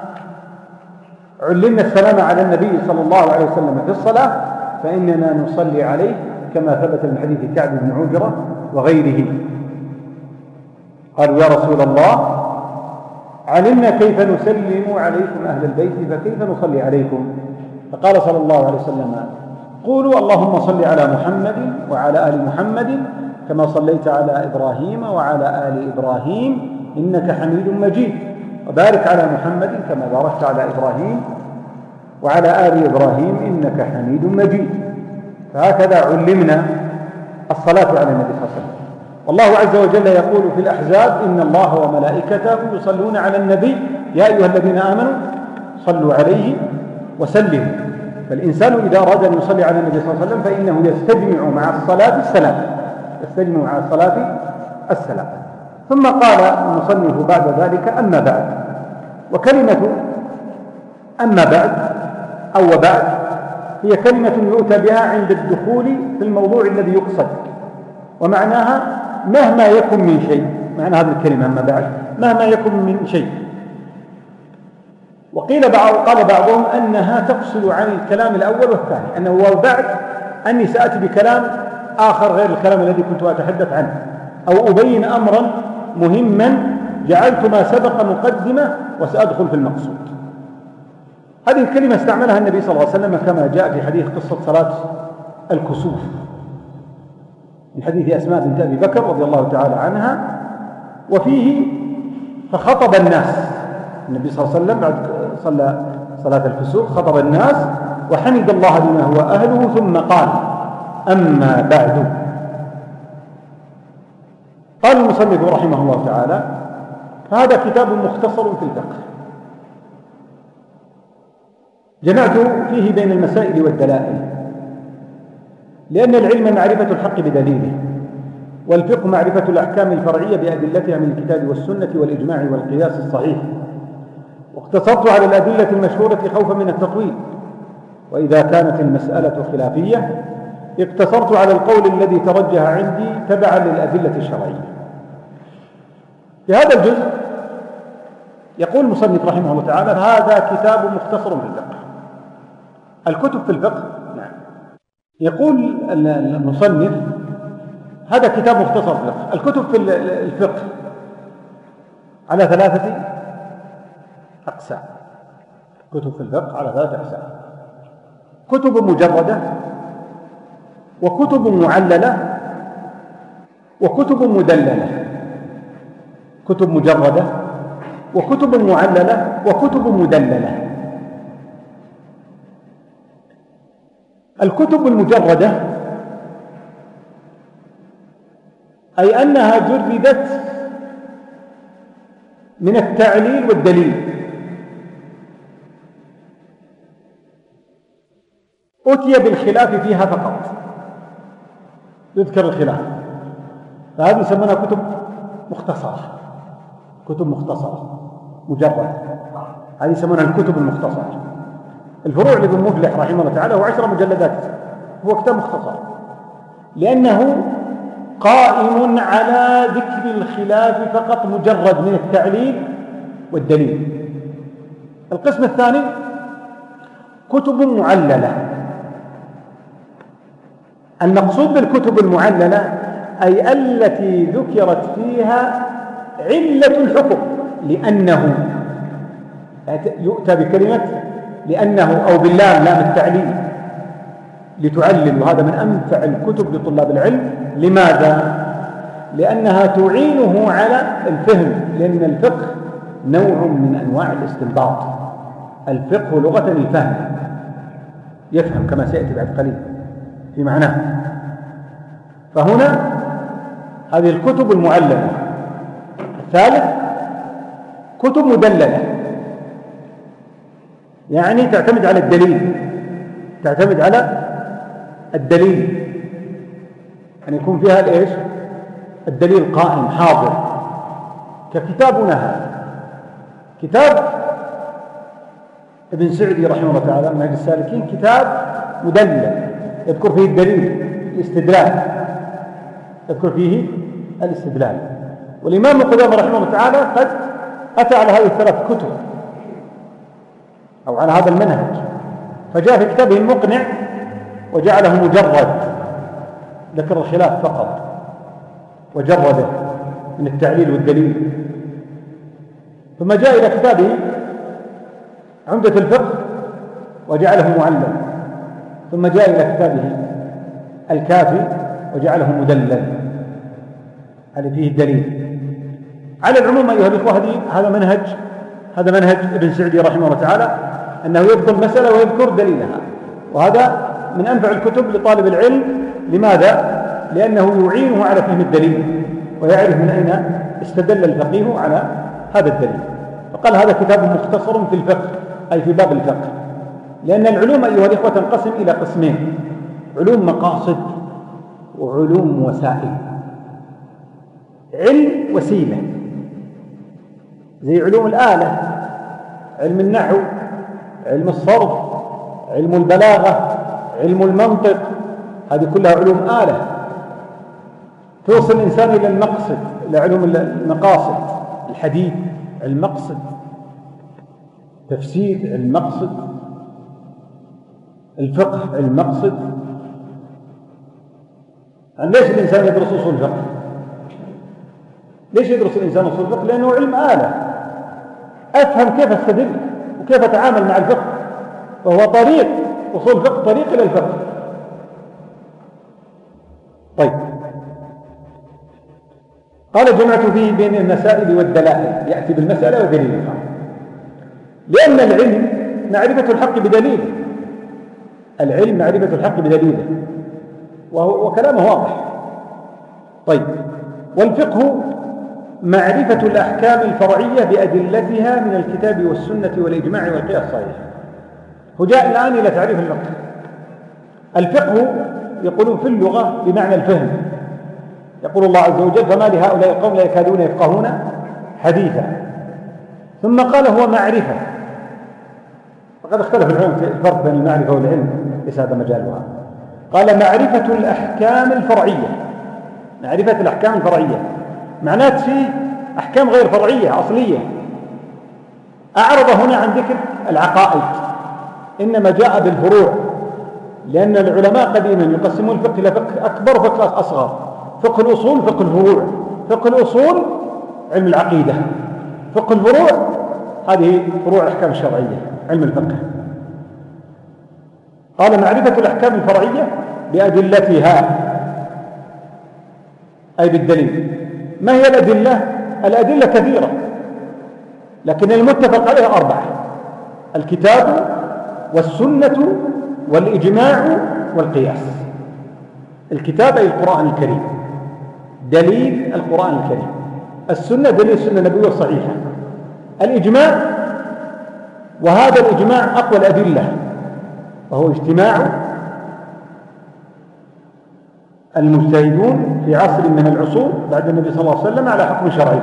علمنا السلام على النبي صلى الله عليه وسلم في الصلاة فإننا نصلي عليه كما ثبت من حديث كعب بن عجرة وغيره. قالوا يا رسول الله علمنا كيف نسلم عليكم أهل البيت فكيف نصلي عليكم؟ فقال صلى الله عليه وسلم قولوا اللهم صل على محمد وعلى آل محمد كما صليت على إبراهيم وعلى آل إبراهيم إنك حميد مجيد، وبارك على محمد كما باركت على إبراهيم وعلى آل إبراهيم إنك حميد مجيد. فهكذا علمنا الصلاة على النبي صلى الله عليه وسلم. والله عز وجل يقول في الأحزاب إن الله وملائكته يصلون على النبي يا أيها الذين آمنوا صلوا عليه وسلموا. فالإنسان إذا أراد أن يصلي على النبي صلى الله عليه وسلم فإنه يستجمع مع الصلاة السلام يستجمع مع الصلاة السلام. ثم قال المصنف بعد ذلك أما بعد. وكلمة أما بعد أو وبعد هي كلمة يؤتى بها عند الدخول في الموضوع الذي يقصد، ومعناها مهما يكن من شيء. معنى هذه الكلمة أما بعد مهما يكن من شيء. وقيل بعض قال بعضهم أنها تفصل عن الكلام الأول والثاني، أنه وبعد أني سأتي بكلام آخر غير الكلام الذي كنت أتحدث عنه، أو أبين أمرا مهما جعلت ما سبق مقدمة وسأدخل في المقصود. هذه الكلمة استعملها النبي صلى الله عليه وسلم كما جاء في حديث قصة صلاة الكسوف من حديث أسماء بنت أبي بكر رضي الله تعالى عنها، وفيه فخطب الناس. النبي صلى الله عليه وسلم بعد صلى صلاة الكسوف خطب الناس وحمد الله بما هو أهله ثم قال أما بعد. قال المصنف رحمه الله تعالى فهذا كتاب مختصر في الفقه جمعت فيه بين المسائل والدلائل، لأن العلم معرفة الحق بدليله، والفقه معرفة الأحكام الفرعية بأدلتها من الكتاب والسنة والإجماع والقياس الصحيح. واقتصرت على الأدلة المشهورة خوفا من التطويل، وإذا كانت المسألة خلافية اقتصرت على القول الذي ترجح عندي تبعا للأدلة الشرعية. في هذا الجزء يقول المصنف رحمه الله تعالى هذا كتاب مختصر في الفقه. الكتب في الفقه نعم. يقول المصنف هذا كتاب مختصر في الفقه. الكتب في الفقه على ثلاثة أقسام. كتب في الفقه على ثلاثة أقسام: كتب مجردة، وكتب معللة، وكتب مدللة. كتب مجردة وكتب معللة وكتب مدللة. الكتب المجردة أي أنها جردت من التعليل والدليل، أتي بالخلاف فيها فقط، يذكر الخلاف، فهذه يسمونها كتب مختصرة. كتب مختصرة مجرد، هذه يسمونها الكتب المختصرة. الفروع لابن مفلح رحمه الله تعالى هو عشر مجلدات، هو كتاب مختصر لأنه قائم على ذكر الخلاف فقط مجرد من التعليل والدليل. القسم الثاني كتب معللة. المقصود بالكتب المعللة أي التي ذكرت فيها علة الحكم لأنه، يؤتى بكلمة لأنه أو باللام لام التعليل لتعلل، وهذا من أنفع الكتب لطلاب العلم. لماذا؟ لأنها تعينه على الفهم، لأن الفقه نوع من أنواع الاستنباط. الفقه لغة الفهم، يفهم كما سيأتي بعد قليل في معناه. فهنا هذه الكتب المعلمة. الثالث كتب مدللة، يعني تعتمد على الدليل، تعتمد على الدليل أن يكون فيها الإيش؟ الدليل قائم حاضر، ككتابنا هذا، كتاب ابن سعدي رحمه الله تعالى منهج السالكين، كتاب مدلل يذكر فيه الدليل، الاستدلال، يذكر فيه الاستدلال. والإمام ابن قدامة رحمه الله تعالى قد أتى على هذه الثلاث كتب أو على هذا المنهج، فجاء في كتابه المقنع وجعله مجرد، ذكر الخلاف فقط وجرده من التعليل والدليل. ثم جاء إلى كتابه عمدة الفقه وجعله معلم. ثم جاء إلى كتابه الكافي وجعله مدلل، هذا فيه الدليل. على العموم أيها الإخوة، هذا منهج هذا منهج ابن سعدي رحمه الله تعالى، أنه يذكر مسألة ويذكر دليلها، وهذا من أنفع الكتب لطالب العلم. لماذا؟ لأنه يعينه على فهم الدليل ويعرف من أين استدل الفقيه على هذا الدليل. فقال هذا كتاب مختصر في الفقه، أي في باب الفقه. لأن العلوم أيها الإخوة تنقسم إلى قسمين: علوم مقاصد وعلوم وسائل. علم وسيلة زي علوم الآلة، علم النحو، علم الصرف، علم البلاغة، علم المنطق، هذه كلها علوم آلة توصل الإنسان إلى المقصد، إلى علوم المقاصد. الحديث المقصد، تفسير المقصد، الفقه المقصد. يعني ليش الإنسان يدرس أصول الفقه؟ ليش يدرس الإنسان أصول الفقه؟ لأنه علم آلة، أفهم كيف أستدل وكيف أتعامل مع الفقه، فهو طريق، أصول الفقه طريق إلى الفقه. طيب، قال جمعت فيه بين المسائل والدلائل، يأتي بالمسألة ودليلها. لأن العلم معرفة الحق بدليله، العلم معرفة الحق بدليله، وكلامه واضح. طيب، والفقه معرفة الأحكام الفرعية بأدلتها من الكتاب والسنة والإجماع والقياس الصحيح. وجاء الآن إلى تعريف الفقه. الفقه يقولون في اللغة بمعنى الفهم. يقول الله عز وجل: فما لهؤلاء القوم لا يكادون يفقهون حديثا. ثم قال هو معرفة. فقد اختلف العلماء في الفرق بين المعرفة والعلم، ليس هذا مجالها. قال معرفة الأحكام الفرعية، معرفة الأحكام الفرعية معناه فيه أحكام غير فرعية أصلية. أعرض هنا عن ذكر العقائد، إنما جاء بالفروع، لأن العلماء قديما يقسمون الفقه إلى فقه أكبر وفقه أصغر: فقه الأصول، فقه الفروع. فقه الأصول علم العقيدة، فقه الفروع هذه فروع الأحكام الشرعية، علم الفقه. قال معرفة الأحكام الفرعية بأدلتها، أي بالدليل. ما هي الأدلة؟ الأدلة كثيرة، لكن المتفق عليها أربعة: الكتاب والسنة والإجماع والقياس. الكتاب أي القرآن الكريم، دليل القرآن الكريم. السنة دليل السنة النبوية الصحيحة. الإجماع، وهذا الإجماع أقوى الأدلة، وهو اجتماع المجتهدون في عصر من العصور بعد النبي صلى الله عليه وسلم على حكم شرعي.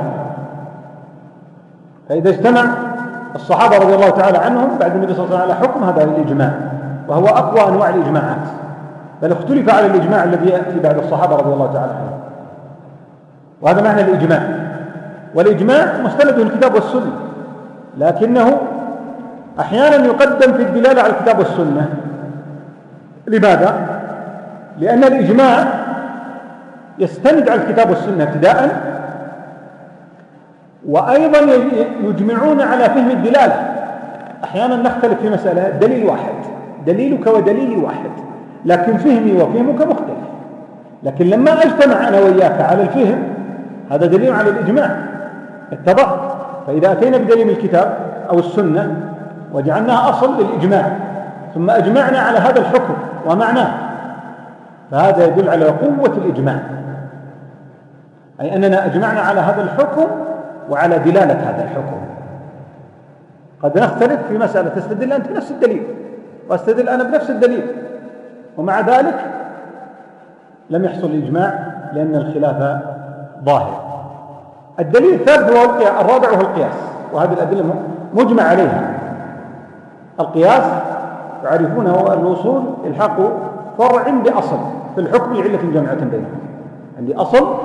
فإذا اجتمع الصحابة رضي الله تعالى عنهم بعد النبي صلى الله عليه وسلم على حكم، هذا الإجماع، وهو أقوى أنواع الإجماعات. بل اختلف على الإجماع الذي يأتي بعد الصحابة رضي الله تعالى عنهم، وهذا معنى الإجماع. والإجماع مستنده الكتاب والسنة، لكنه أحيانا يقدم في الدلالة على الكتاب والسنة. لماذا؟ لأن الإجماع يستند على الكتاب والسنة ابتداء، وأيضا يجمعون على فهم الدلالة. أحيانا نختلف في مسألة دليل واحد، دليلك ودليلي واحد، لكن فهمي وفهمك مختلف، لكن لما أجتمع أنا وإياك على الفهم هذا دليل على الإجماع، اتضح؟ فإذا أتينا بدليل الكتاب أو السنة وجعلناها أصل للإجماع ثم أجمعنا على هذا الحكم ومعناه، فهذا يدل على قوة الإجماع، أي أننا أجمعنا على هذا الحكم وعلى دلالة هذا الحكم. قد نختلف في مسألة، تستدل أنت بنفس الدليل واستدل أنا بنفس الدليل، ومع ذلك لم يحصل الإجماع لأن الخلاف ظاهر. الدليل الثالث هو الرابع وهو القياس، وهذه الأدلة مجمع عليها. القياس تعرفونه الوصول الحق فرع بأصل في الحكم لعلة جامعة بينهم. عندي أصل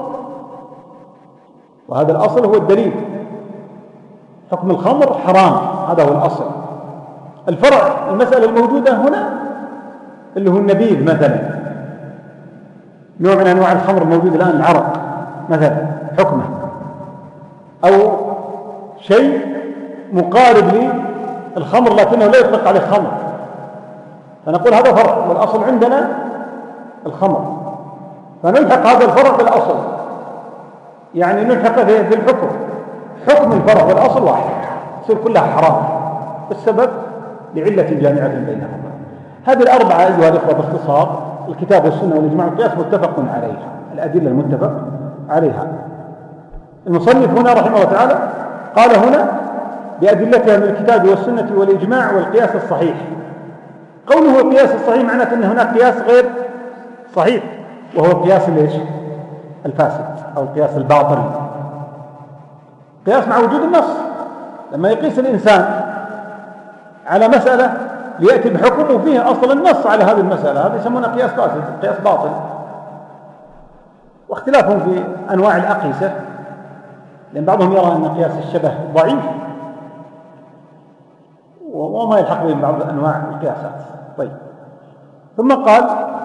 وهذا الأصل هو الدليل. حكم الخمر حرام، هذا هو الأصل. الفرع المسألة الموجودة هنا اللي هو النبيذ مثلا، نوع من أنواع الخمر الموجود الآن العرق مثلا حكمه، أو شيء مقارب للخمر لكنه لا يطلق عليه خمر، فنقول هذا فرع والأصل عندنا الخمر، فنلحق هذا الفرع بالأصل، يعني نلحق في الحكم، حكم الفرع والأصل واحد، تصير كلها حرام السبب لعلة جامعة بينهما. هذه الأربعة أيها الأخوة باختصار، الكتاب والسنة والإجماع والقياس متفق عليها، الأدلة المتفق عليها. المصنف هنا رحمه الله تعالى قال هنا بأدلتها من الكتاب والسنة والإجماع والقياس الصحيح. قوله القياس الصحيح معناته أن هناك قياس غير صحيح، وهو القياس ليش؟ الفاسد أو القياس الباطل. قياس مع وجود النص، لما يقيس الإنسان على مسألة ليأتي بحكم وفيه أصل النص على هذه المسألة، هذا يسمونه قياس فاسد، قياس باطل. واختلافهم في أنواع الأقيسة، لأن بعضهم يرى أن قياس الشبه ضعيف وما يلحق به بعض أنواع القياسات. طيب، ثم قال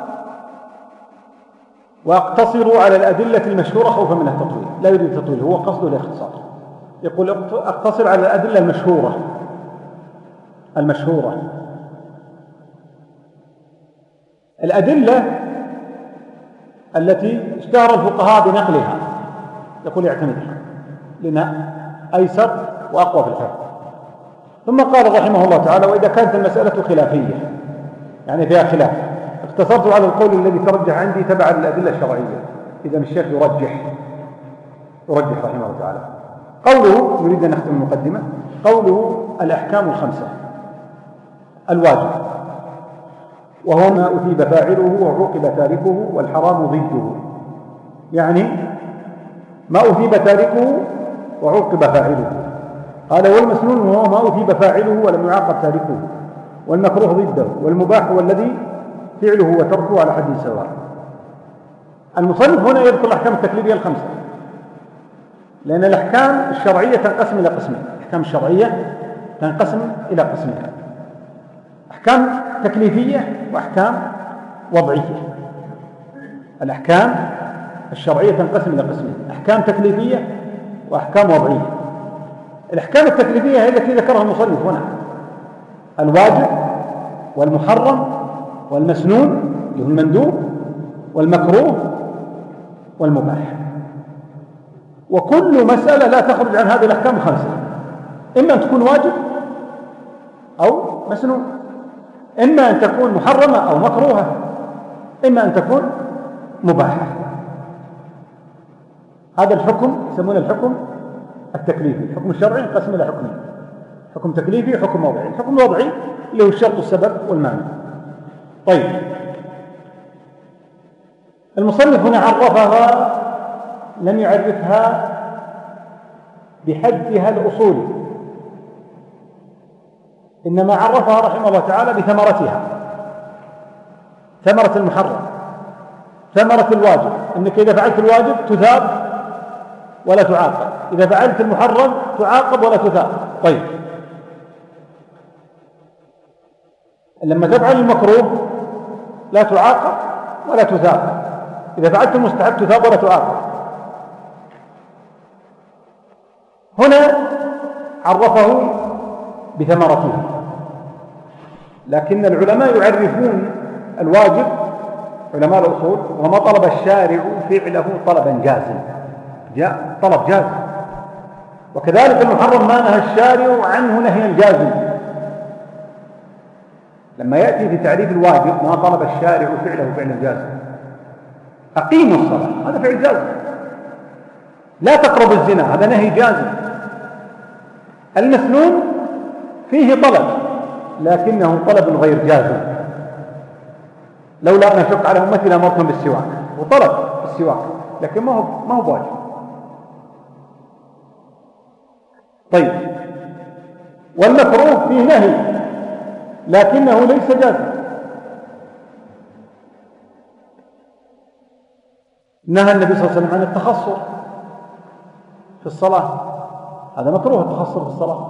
واقتصروا على الأدلة المشهورة خوفا من التطويل. لا يريد التطويل، هو قصده الاختصار. يقول اقتصر على الأدلة المشهورة المشهورة الأدلة التي اشتهر الفقهاء بنقلها، يقول يعتمدها لأنها أيسر وأقوى في الفهم. ثم قال رحمه الله تعالى وإذا كانت المسألة خلافية يعني فيها خلاف، اقتصرت على القول الذي ترجح عندي تبعا للأدلة الشرعية. إذا الشيخ يرجح يرجح رحمه الله تعالى. قوله، نريد أن نختم المقدمة، قوله الأحكام الخمسة الواجب، وهو ما أثيب فاعله وعوقب تاركه والحرام ضده، يعني ما أثيب تاركه وعوقب فاعله. قال والمسنون وهو ما أثيب فاعله ولم يعاقب تاركه، والمكروه ضده، والمباح هو الذي فعله وتركه على حد سواء. المصنف هنا يذكر الأحكام التكليفية الخمسة، لأن الأحكام الشرعية تنقسم إلى قسمين. الأحكام الشرعية تنقسم إلى قسمين: أحكام تكليفية وأحكام وضعية. الأحكام الشرعية تنقسم إلى قسمين: أحكام تكليفية وأحكام وضعية. الأحكام التكليفية هي التي ذكرها المصنف هنا: الواجب والمحرم والمسنون اللي هو المندوب والمكروه والمباح. وكل مسألة لا تخرج عن هذه الأحكام الخمسة، إما أن تكون واجب أو مسنون، إما أن تكون محرمة أو مكروهة، إما أن تكون مباحة. هذا الحكم يسمونه الحكم التكليفي. الحكم الشرعي ينقسم إلى حكمين: حكم تكليفي وحكم وضعي. الحكم الوضعي اللي هو الشرط السبب والمانع. طيب، المصنف هنا عرفها، لم يعرفها بحدها الأصولي، إنما عرفها رحمه الله تعالى بثمرتها. ثمرة المحرم، ثمرة الواجب، أنك إذا فعلت الواجب تثاب ولا تعاقب، إذا فعلت المحرم تعاقب ولا تثاب. طيب، لما تفعل المكروه لا تعاقب ولا تثاب، إذا فعلت المستحب تثاب ولا تعاقب. هنا عرفه بثمرته، لكن العلماء يعرفون الواجب علماء الأصول وما طلب الشارع فعله طلبا جازما، جاء طلب جازم، وكذلك المحرم ما نهى الشارع عنه نهيا جازما. لما يأتي في تعريف الواجب ما طلب الشارع فعله فعلا جازما، أقيموا الصلاة هذا فعل جازم، لا تقربوا الزنا هذا نهي جازم. المسنون فيه طلب لكنه طلب غير جازم، لولا أن أشق على أمتي لأمرتهم بالسواك، وطلب السواك لكن ما هو ما هو بواجب. طيب، والمكروه فيه نهي لكنه ليس جازم. نهى النبي صلى الله عليه وسلم عن التخصر في الصلاة، هذا مكروه التخصر في الصلاة.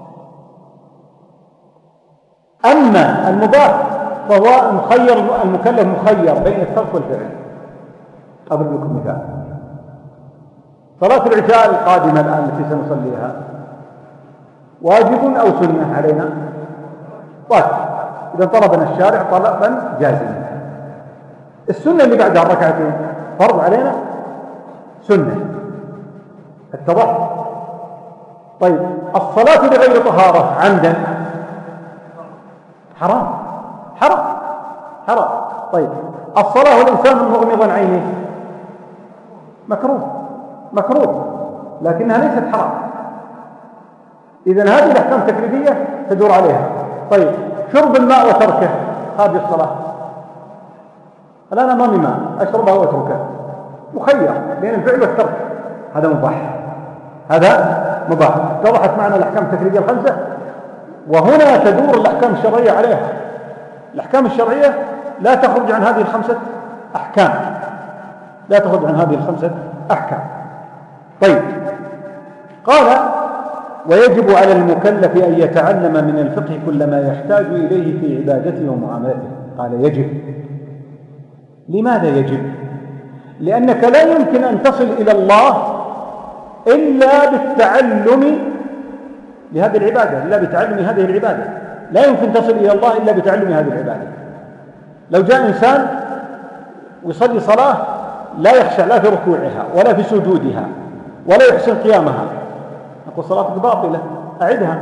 أما المباح فهو مخير، المكلف مخير بين الترك والفعل. أضرب لكم مثال: صلاة العشاء القادمة الآن التي سنصليها واجب أو سنة علينا؟ واجب، إذا طلبنا الشارع طلبا جازما. السنة اللي بعدها الركعتين فرض علينا، سنة. اتضح؟ طيب، الصلاة بغير طهارة عمدا حرام حرام حرام. طيب، الصلاة والإنسان مغمضا عينيه مكروه مكروه لكنها ليست حرام. إذن هذه الأحكام التكليفية تدور عليها. طيب، شرب الماء وتركه خارج الصلاة، الآن أمامي ماء أشربها وأتركه، مخير بين الفعل والترك، هذا مباح، هذا مباح. اتضحت معنا الأحكام التكليفية الخمسة، وهنا تدور الأحكام الشرعية عليها. الأحكام الشرعية لا تخرج عن هذه الخمسة أحكام، لا تخرج عن هذه الخمسة أحكام. طيب، قال: ويجب على المكلف أن يتعلم من الفقه كل ما يحتاج إليه في عبادته ومعاملته. قال يجب. لماذا يجب؟ لأنك لا يمكن أن تصل إلى الله إلا بالتعلم لهذه العبادة، إلا بتعلم هذه العبادة. لا يمكن تصل إلى الله إلا بتعلم هذه العبادة. لو جاء إنسان ويصلي صلاة لا يخشع لا في ركوعها ولا في سجودها ولا يحسن قيامها، نقول صلاتك باطلة، أعدها.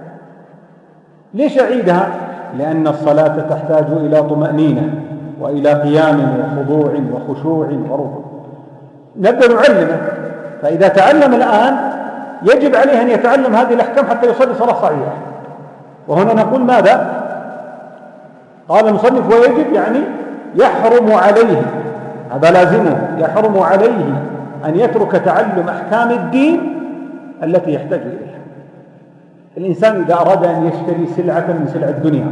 ليش أعيدها؟ لأن الصلاة تحتاج إلى طمأنينة وإلى قيام وخضوع وخشوع وركوع. نبدأ نعلمه، فإذا تعلم الآن يجب عليه أن يتعلم هذه الأحكام حتى يصلي صلاة صحيحة. وهنا نقول ماذا؟ قال المصنف: ويجب يعني يحرم عليه، هذا لازمه، يحرم عليه أن يترك تعلم أحكام الدين التي يحتاج إليها. الإنسان إذا أراد أن يشتري سلعة من سلع الدنيا،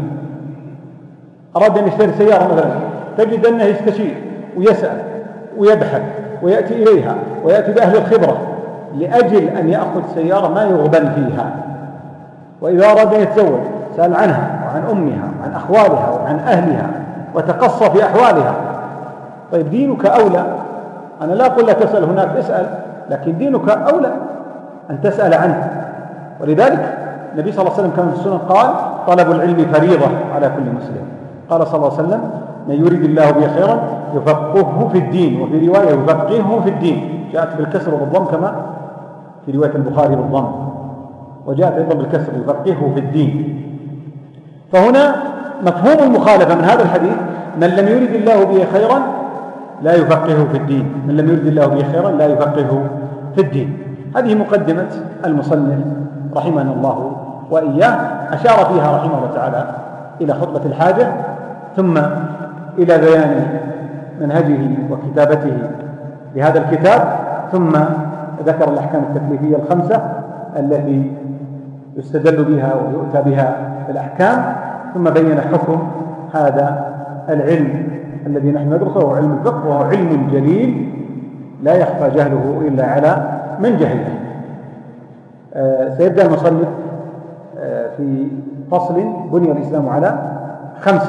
أراد أن يشتري سيارة مثلا، تجد أنه يستشير ويسأل ويبحث ويأتي إليها ويأتي بأهل الخبرة لأجل أن يأخذ سيارة ما يغبن فيها. وإذا أراد أن يتزوج سأل عنها وعن أمها وعن أخوالها وعن أهلها وتقصى في أحوالها. طيب، دينك أولى. أنا لا أقول لا تسأل هناك، اسأل، لكن دينك أولى أن تسأل عنه. ولذلك النبي صلى الله عليه وسلم كما في السنن قال: طلب العلم فريضة على كل مسلم. قال صلى الله عليه وسلم: من يريد الله به خيرا يفقهه في الدين، وفي رواية يفقهه في الدين، جاءت بالكسر والضم كما في رواية البخاري بالضم، وجاءت أيضا بالكسر يفقهه في الدين. فهنا مفهوم المخالفة من هذا الحديث: من لم يرد الله به خيرا لا يفقهه في الدين، من لم يرد الله به خيرا لا يفقهه في الدين. هذه مقدمة المصنف رحمنا الله وإياه، أشار فيها رحمه الله تعالى إلى خطبة الحاجة، ثم إلى بيان منهجه وكتابته لهذا الكتاب، ثم ذكر الأحكام التكليفية الخمسة التي يستدل بها ويؤتى بها في الأحكام، ثم بين حكم هذا العلم الذي نحن ندرسه، وهو علم الفقه، وهو علم جليل لا يخفى جهله إلا على من جهله. آه سيبدأ المصنف آه في فصل بني الإسلام على خمس،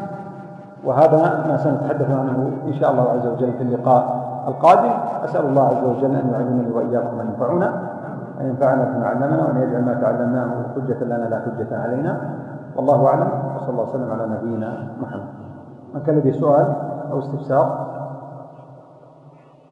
وهذا ما سنتحدث عنه إن شاء الله عز وجل في اللقاء القادم. أسأل الله عز وجل أن يعلمني وإياكم أن ينفعنا. أن ينفعنا بما علمنا وأن يجعل ما تعلمناه حجة لنا لا حجة علينا، والله أعلم. وصلى الله وسلم على نبينا محمد. من كان لديه سؤال أو استفسار؟